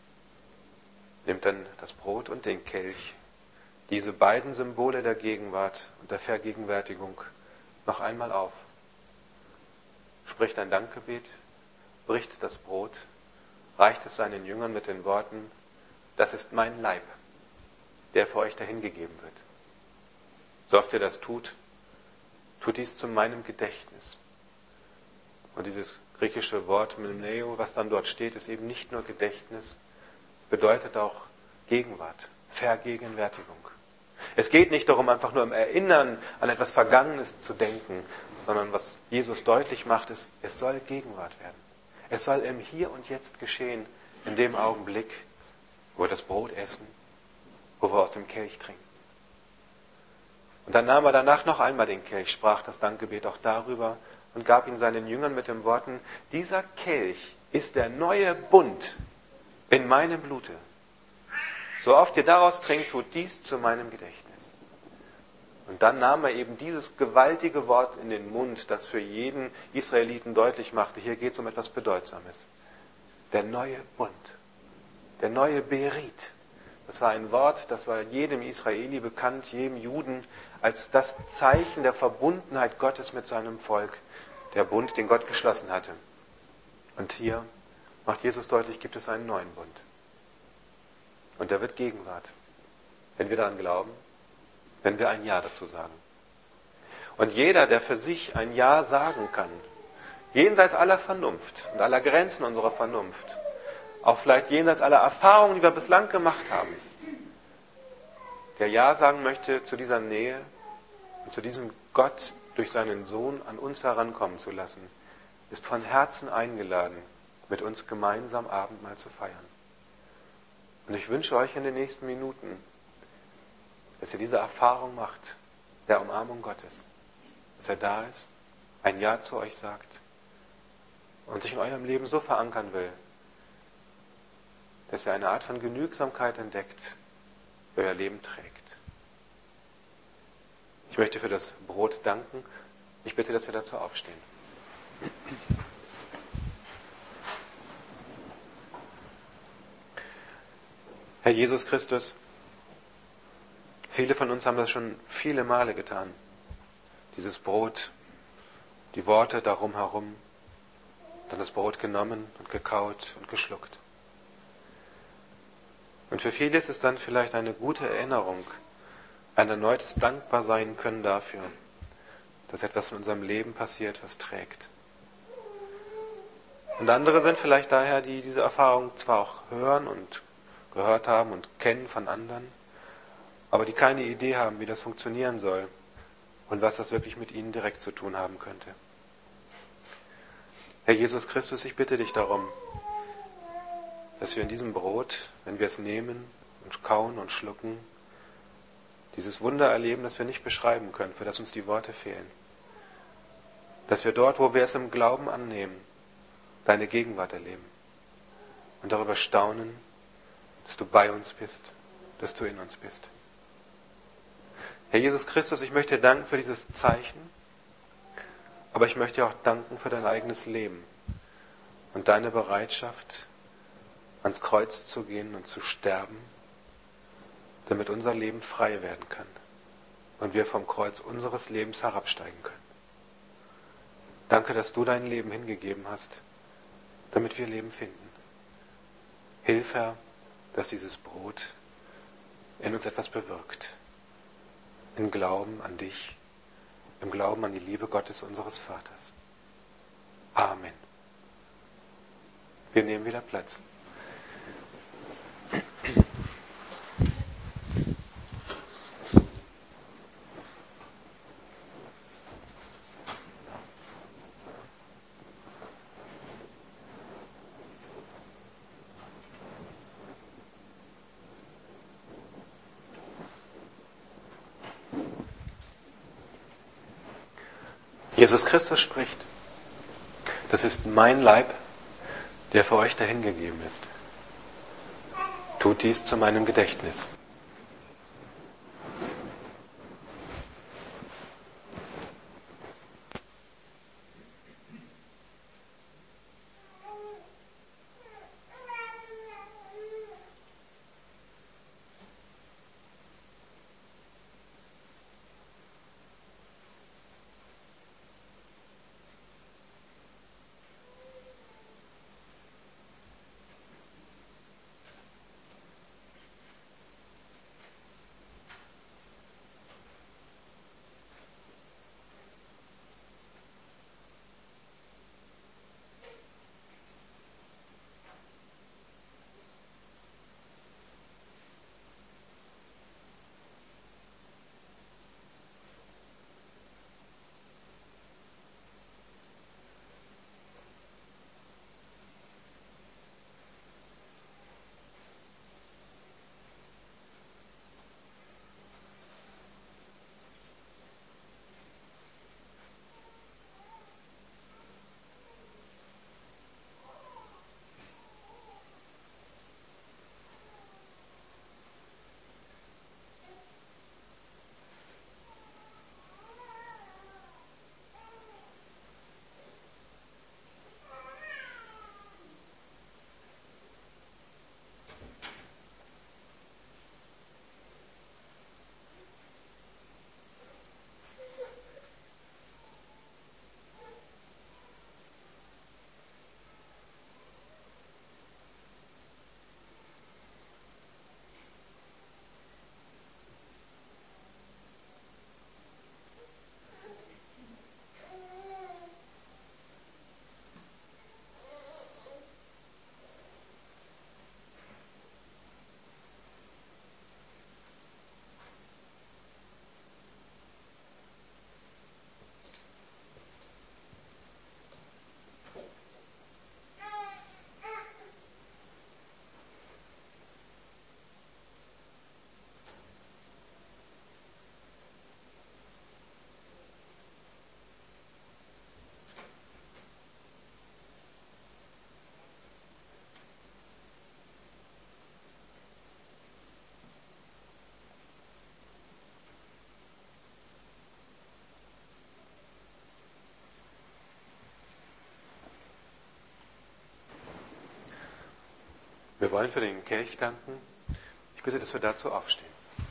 [SPEAKER 2] nimmt dann das Brot und den Kelch, diese beiden Symbole der Gegenwart und der Vergegenwärtigung, noch einmal auf, spricht ein Dankgebet, bricht das Brot, reicht es seinen Jüngern mit den Worten: Das ist mein Leib, der für euch dahingegeben wird. So oft ihr das tut, tut dies zu meinem Gedächtnis. Und dieses griechische Wort Mnemneo, was dann dort steht, ist eben nicht nur Gedächtnis, es bedeutet auch Gegenwart, Vergegenwärtigung. Es geht nicht darum, einfach nur im Erinnern an etwas Vergangenes zu denken, sondern was Jesus deutlich macht, ist, es soll Gegenwart werden. Es soll im Hier und Jetzt geschehen, in dem Augenblick, wo wir das Brot essen, wo wir aus dem Kelch trinken. Und dann nahm er danach noch einmal den Kelch, sprach das Dankgebet auch darüber und gab ihn seinen Jüngern mit den Worten: Dieser Kelch ist der neue Bund in meinem Blute. So oft ihr daraus trinkt, tut dies zu meinem Gedächtnis. Und dann nahm er eben dieses gewaltige Wort in den Mund, das für jeden Israeliten deutlich machte, hier geht es um etwas Bedeutsames. Der neue Bund, der neue Berit. Das war ein Wort, das war jedem Israeli bekannt, jedem Juden, als das Zeichen der Verbundenheit Gottes mit seinem Volk, der Bund, den Gott geschlossen hatte. Und hier macht Jesus deutlich, gibt es einen neuen Bund. Und der wird Gegenwart, wenn wir daran glauben, wenn wir ein Ja dazu sagen. Und jeder, der für sich ein Ja sagen kann, jenseits aller Vernunft und aller Grenzen unserer Vernunft, auch vielleicht jenseits aller Erfahrungen, die wir bislang gemacht haben, der Ja sagen möchte zu dieser Nähe und zu diesem Gott durch seinen Sohn an uns herankommen zu lassen, ist von Herzen eingeladen, mit uns gemeinsam Abendmahl zu feiern. Und ich wünsche euch in den nächsten Minuten, dass ihr diese Erfahrung macht, der Umarmung Gottes, dass er da ist, ein Ja zu euch sagt und sich in eurem Leben so verankern will, dass ihr eine Art von Genügsamkeit entdeckt, die euer Leben trägt. Ich möchte für das Brot danken. Ich bitte, dass wir dazu aufstehen. Herr Jesus Christus, viele von uns haben das schon viele Male getan. Dieses Brot, die Worte darum herum, dann das Brot genommen und gekaut und geschluckt. Und für viele ist es dann vielleicht eine gute Erinnerung, ein erneutes Dankbarsein können dafür, dass etwas in unserem Leben passiert, was trägt. Und andere sind vielleicht daher, die diese Erfahrung zwar auch hören und gehört haben und kennen von anderen, aber die keine Idee haben, wie das funktionieren soll und was das wirklich mit ihnen direkt zu tun haben könnte. Herr Jesus Christus, ich bitte dich darum, dass wir in diesem Brot, wenn wir es nehmen und kauen und schlucken, dieses Wunder erleben, das wir nicht beschreiben können, für das uns die Worte fehlen. Dass wir dort, wo wir es im Glauben annehmen, deine Gegenwart erleben und darüber staunen, dass du bei uns bist, dass du in uns bist. Herr Jesus Christus, ich möchte dir danken für dieses Zeichen, aber ich möchte dir auch danken für dein eigenes Leben und deine Bereitschaft, ans Kreuz zu gehen und zu sterben, damit unser Leben frei werden kann und wir vom Kreuz unseres Lebens herabsteigen können. Danke, dass du dein Leben hingegeben hast, damit wir Leben finden. Hilf, Herr, dass dieses Brot in uns etwas bewirkt. Im Glauben an dich, im Glauben an die Liebe Gottes, unseres Vaters. Amen. Wir nehmen wieder Platz. Jesus Christus spricht, das ist mein Leib, der für euch dahingegeben ist. Tut dies zu meinem Gedächtnis. Wir wollen für den Kelch danken. Ich bitte, dass wir dazu aufstehen.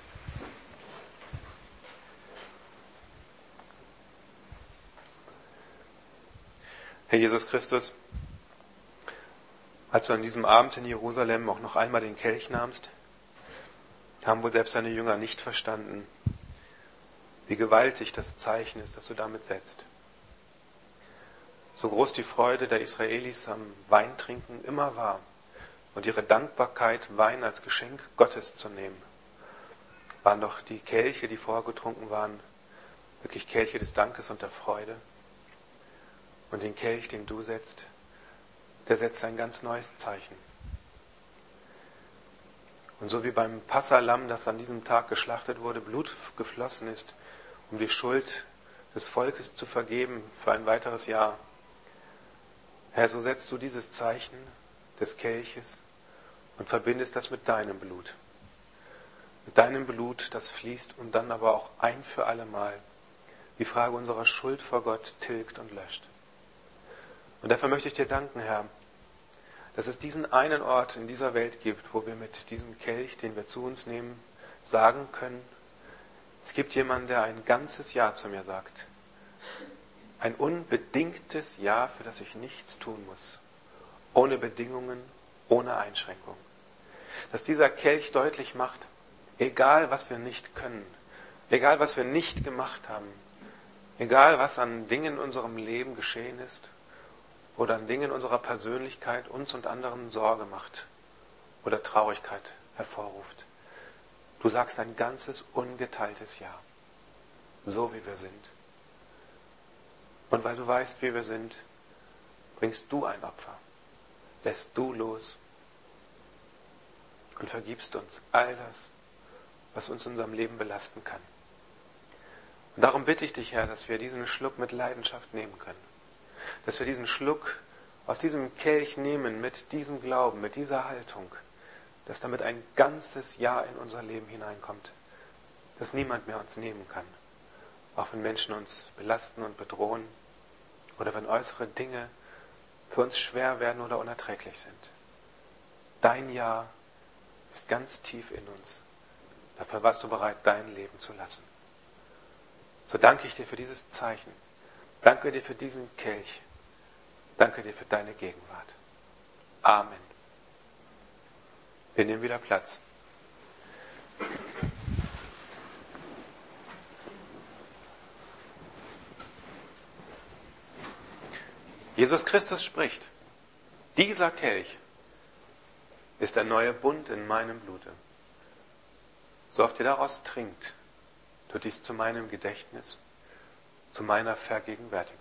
[SPEAKER 2] Herr Jesus Christus, als du an diesem Abend in Jerusalem auch noch einmal den Kelch nahmst, haben wohl selbst deine Jünger nicht verstanden, wie gewaltig das Zeichen ist, das du damit setzt. So groß die Freude der Israelis am Weintrinken immer war, und ihre Dankbarkeit, Wein als Geschenk Gottes zu nehmen. Waren doch die Kelche, die vorher getrunken waren, wirklich Kelche des Dankes und der Freude. Und den Kelch, den du setzt, der setzt ein ganz neues Zeichen. Und so wie beim Passalamm, das an diesem Tag geschlachtet wurde, Blut geflossen ist, um die Schuld des Volkes zu vergeben für ein weiteres Jahr. Herr, so setzt du dieses Zeichen des Kelches und verbindest das mit deinem Blut. Mit deinem Blut, das fließt und dann aber auch ein für alle Mal die Frage unserer Schuld vor Gott tilgt und löscht. Und dafür möchte ich dir danken, Herr, dass es diesen einen Ort in dieser Welt gibt, wo wir mit diesem Kelch, den wir zu uns nehmen, sagen können, es gibt jemanden, der ein ganzes Ja zu mir sagt. Ein unbedingtes Ja, für das ich nichts tun muss. Ohne Bedingungen, ohne Einschränkung. Dass dieser Kelch deutlich macht, egal was wir nicht können, egal was wir nicht gemacht haben, egal was an Dingen in unserem Leben geschehen ist oder an Dingen unserer Persönlichkeit uns und anderen Sorge macht oder Traurigkeit hervorruft. Du sagst ein ganzes, ungeteiltes Ja. So wie wir sind. Und weil du weißt, wie wir sind, bringst du ein Opfer. Lässt du los und vergibst uns all das, was uns in unserem Leben belasten kann. Und darum bitte ich dich, Herr, dass wir diesen Schluck mit Leidenschaft nehmen können. Dass wir diesen Schluck aus diesem Kelch nehmen mit diesem Glauben, mit dieser Haltung, dass damit ein ganzes Jahr in unser Leben hineinkommt, das niemand mehr uns nehmen kann. Auch wenn Menschen uns belasten und bedrohen oder wenn äußere Dinge für uns schwer werden oder unerträglich sind. Dein Ja ist ganz tief in uns. Dafür warst du bereit, dein Leben zu lassen. So danke ich dir für dieses Zeichen. Danke dir für diesen Kelch. Danke dir für deine Gegenwart. Amen. Wir nehmen wieder Platz. Jesus Christus spricht, dieser Kelch ist der neue Bund in meinem Blute. So oft ihr daraus trinkt, tut dies zu meinem Gedächtnis, zu meiner Vergegenwärtigung.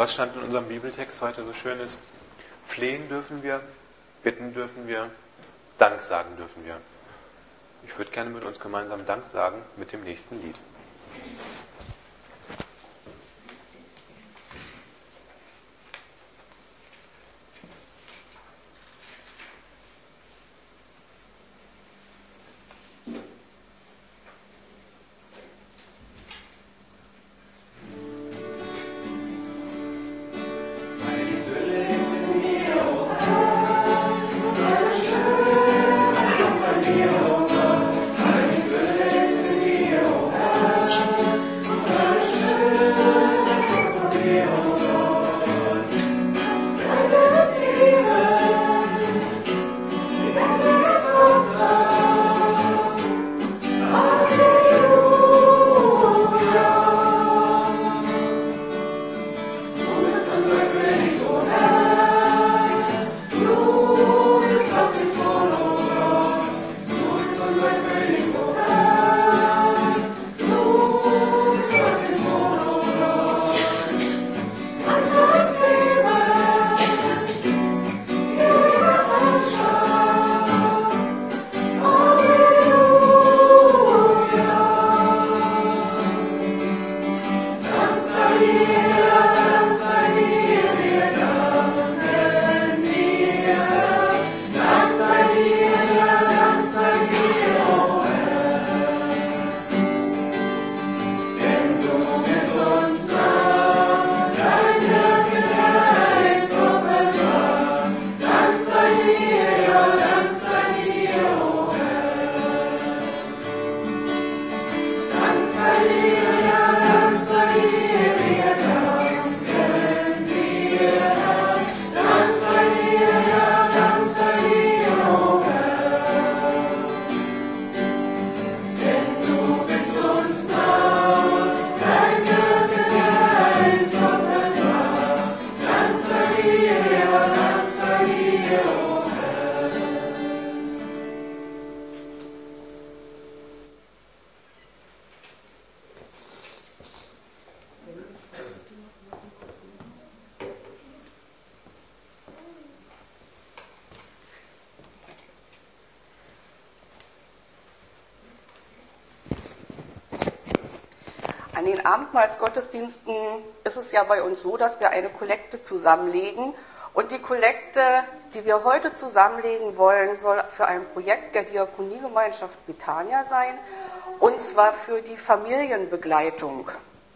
[SPEAKER 2] was stand in unserem Bibeltext heute so Schönes? Flehen dürfen wir, bitten dürfen wir, Dank sagen dürfen wir. Ich würde gerne mit uns gemeinsam Dank sagen mit dem nächsten Lied.
[SPEAKER 1] An den Abendmahlsgottesdiensten ist es ja bei uns so, dass wir eine Kollekte zusammenlegen. Und die Kollekte, die wir heute zusammenlegen wollen, soll für ein Projekt der Diakoniegemeinschaft Betania sein, und zwar für die Familienbegleitung.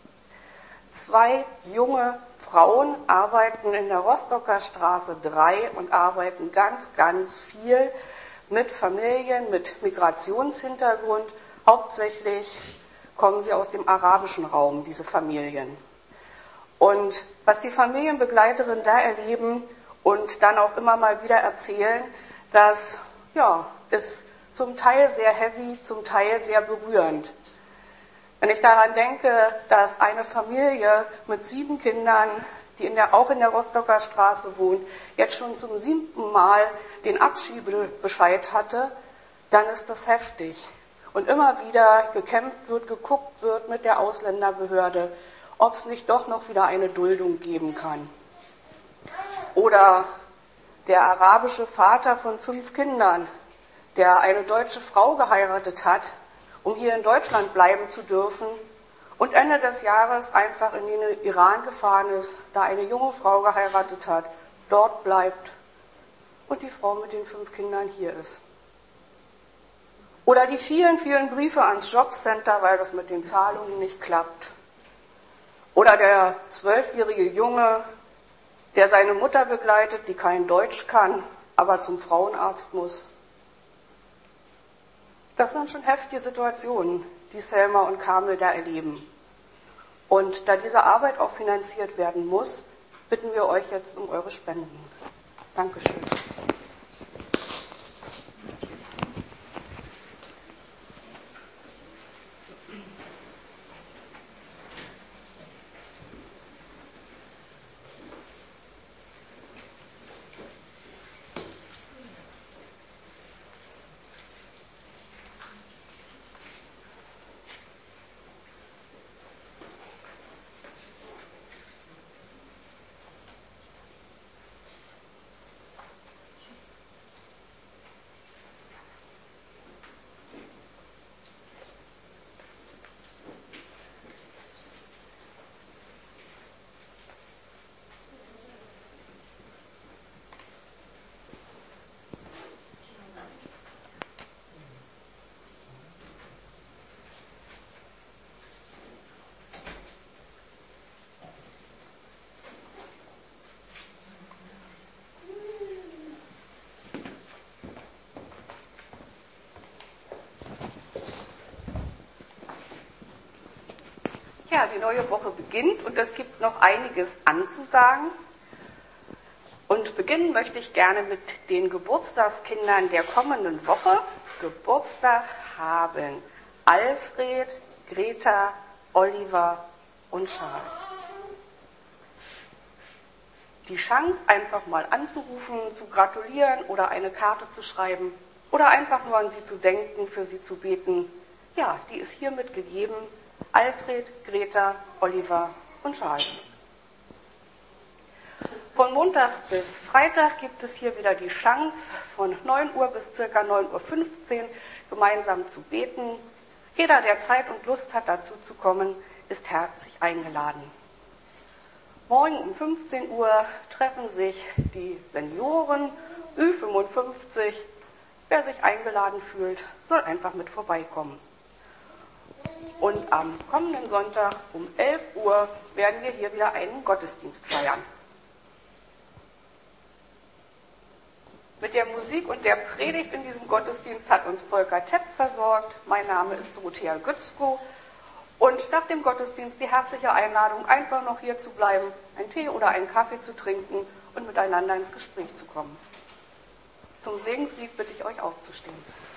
[SPEAKER 1] Zwei junge Frauen arbeiten in der Rostocker Straße drei und arbeiten ganz, ganz viel mit Familien, mit Migrationshintergrund. Hauptsächlich kommen sie aus dem arabischen Raum, diese Familien. Und was die Familienbegleiterinnen da erleben und dann auch immer mal wieder erzählen, das ja, ist zum Teil sehr heavy, zum Teil sehr berührend. Wenn ich daran denke, dass eine Familie mit sieben Kindern, die in der, auch in der Rostocker Straße wohnt, jetzt schon zum siebten Mal den Abschiebebescheid hatte, dann ist das heftig. Und immer wieder gekämpft wird, geguckt wird mit der Ausländerbehörde, ob es nicht doch noch wieder eine Duldung geben kann. Oder der arabische Vater von fünf Kindern, der eine deutsche Frau geheiratet hat, um hier in Deutschland bleiben zu dürfen, und Ende des Jahres einfach in den Iran gefahren ist, da eine junge Frau geheiratet hat, dort bleibt und die Frau mit den fünf Kindern hier ist. Oder die vielen, vielen Briefe ans Jobcenter, weil das mit den Zahlungen nicht klappt. Oder der zwölfjährige Junge, der seine Mutter begleitet, die kein Deutsch kann, aber zum Frauenarzt muss. Das sind schon heftige Situationen, die Selma und Kamel da erleben. Und da diese Arbeit auch finanziert werden muss, bitten wir euch jetzt um eure Spenden. Dankeschön. Ja, die neue Woche beginnt und es gibt noch einiges anzusagen. Und beginnen möchte ich gerne mit den Geburtstagskindern der kommenden Woche. Geburtstag haben Alfred, Greta, Oliver und Charles. Die Chance, einfach mal anzurufen, zu gratulieren oder eine Karte zu schreiben oder einfach nur an sie zu denken, für sie zu beten, ja, die ist hiermit gegeben. Alfred, Greta, Oliver und Charles. Von Montag bis Freitag gibt es hier wieder die Chance, von neun Uhr bis ca. neun Uhr fünfzehn gemeinsam zu beten. Jeder, der Zeit und Lust hat, dazu zu kommen, ist herzlich eingeladen. Morgen um fünfzehn Uhr treffen sich die Senioren Ü fünfundfünfzig. Wer sich eingeladen fühlt, soll einfach mit vorbeikommen. Und am kommenden Sonntag um elf Uhr werden wir hier wieder einen Gottesdienst feiern. Mit der Musik und der Predigt in diesem Gottesdienst hat uns Volker Tepp versorgt. Mein Name ist Dorothea Gützko. Und nach dem Gottesdienst die herzliche Einladung, einfach noch hier zu bleiben, einen Tee oder einen Kaffee zu trinken und miteinander ins Gespräch zu kommen. Zum Segenslied bitte ich euch aufzustehen.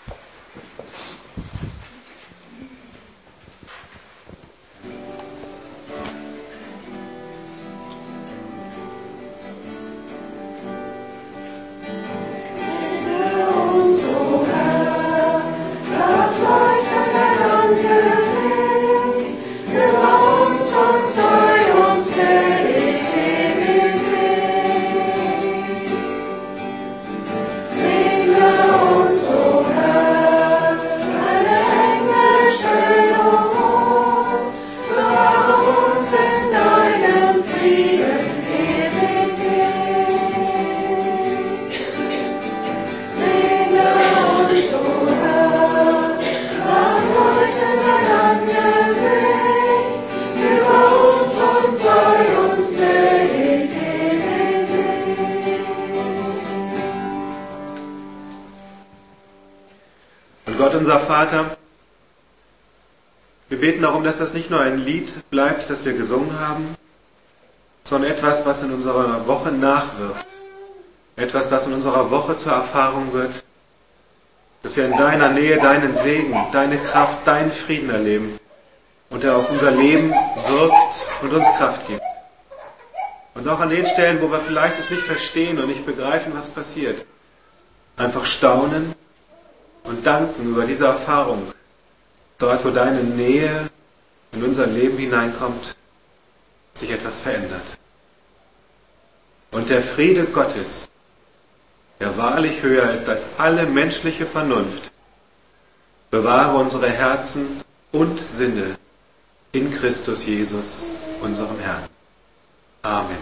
[SPEAKER 2] Gott, unser Vater, wir beten darum, dass das nicht nur ein Lied bleibt, das wir gesungen haben, sondern etwas, was in unserer Woche nachwirkt. Etwas, was in unserer Woche zur Erfahrung wird, dass wir in deiner Nähe deinen Segen, deine Kraft, deinen Frieden erleben und der auf unser Leben wirkt und uns Kraft gibt. Und auch an den Stellen, wo wir vielleicht es nicht verstehen und nicht begreifen, was passiert, einfach staunen und danken über diese Erfahrung, dort, wo deine Nähe in unser Leben hineinkommt, sich etwas verändert. Und der Friede Gottes, der wahrlich höher ist als alle menschliche Vernunft, bewahre unsere Herzen und Sinne in Christus Jesus, unserem Herrn. Amen.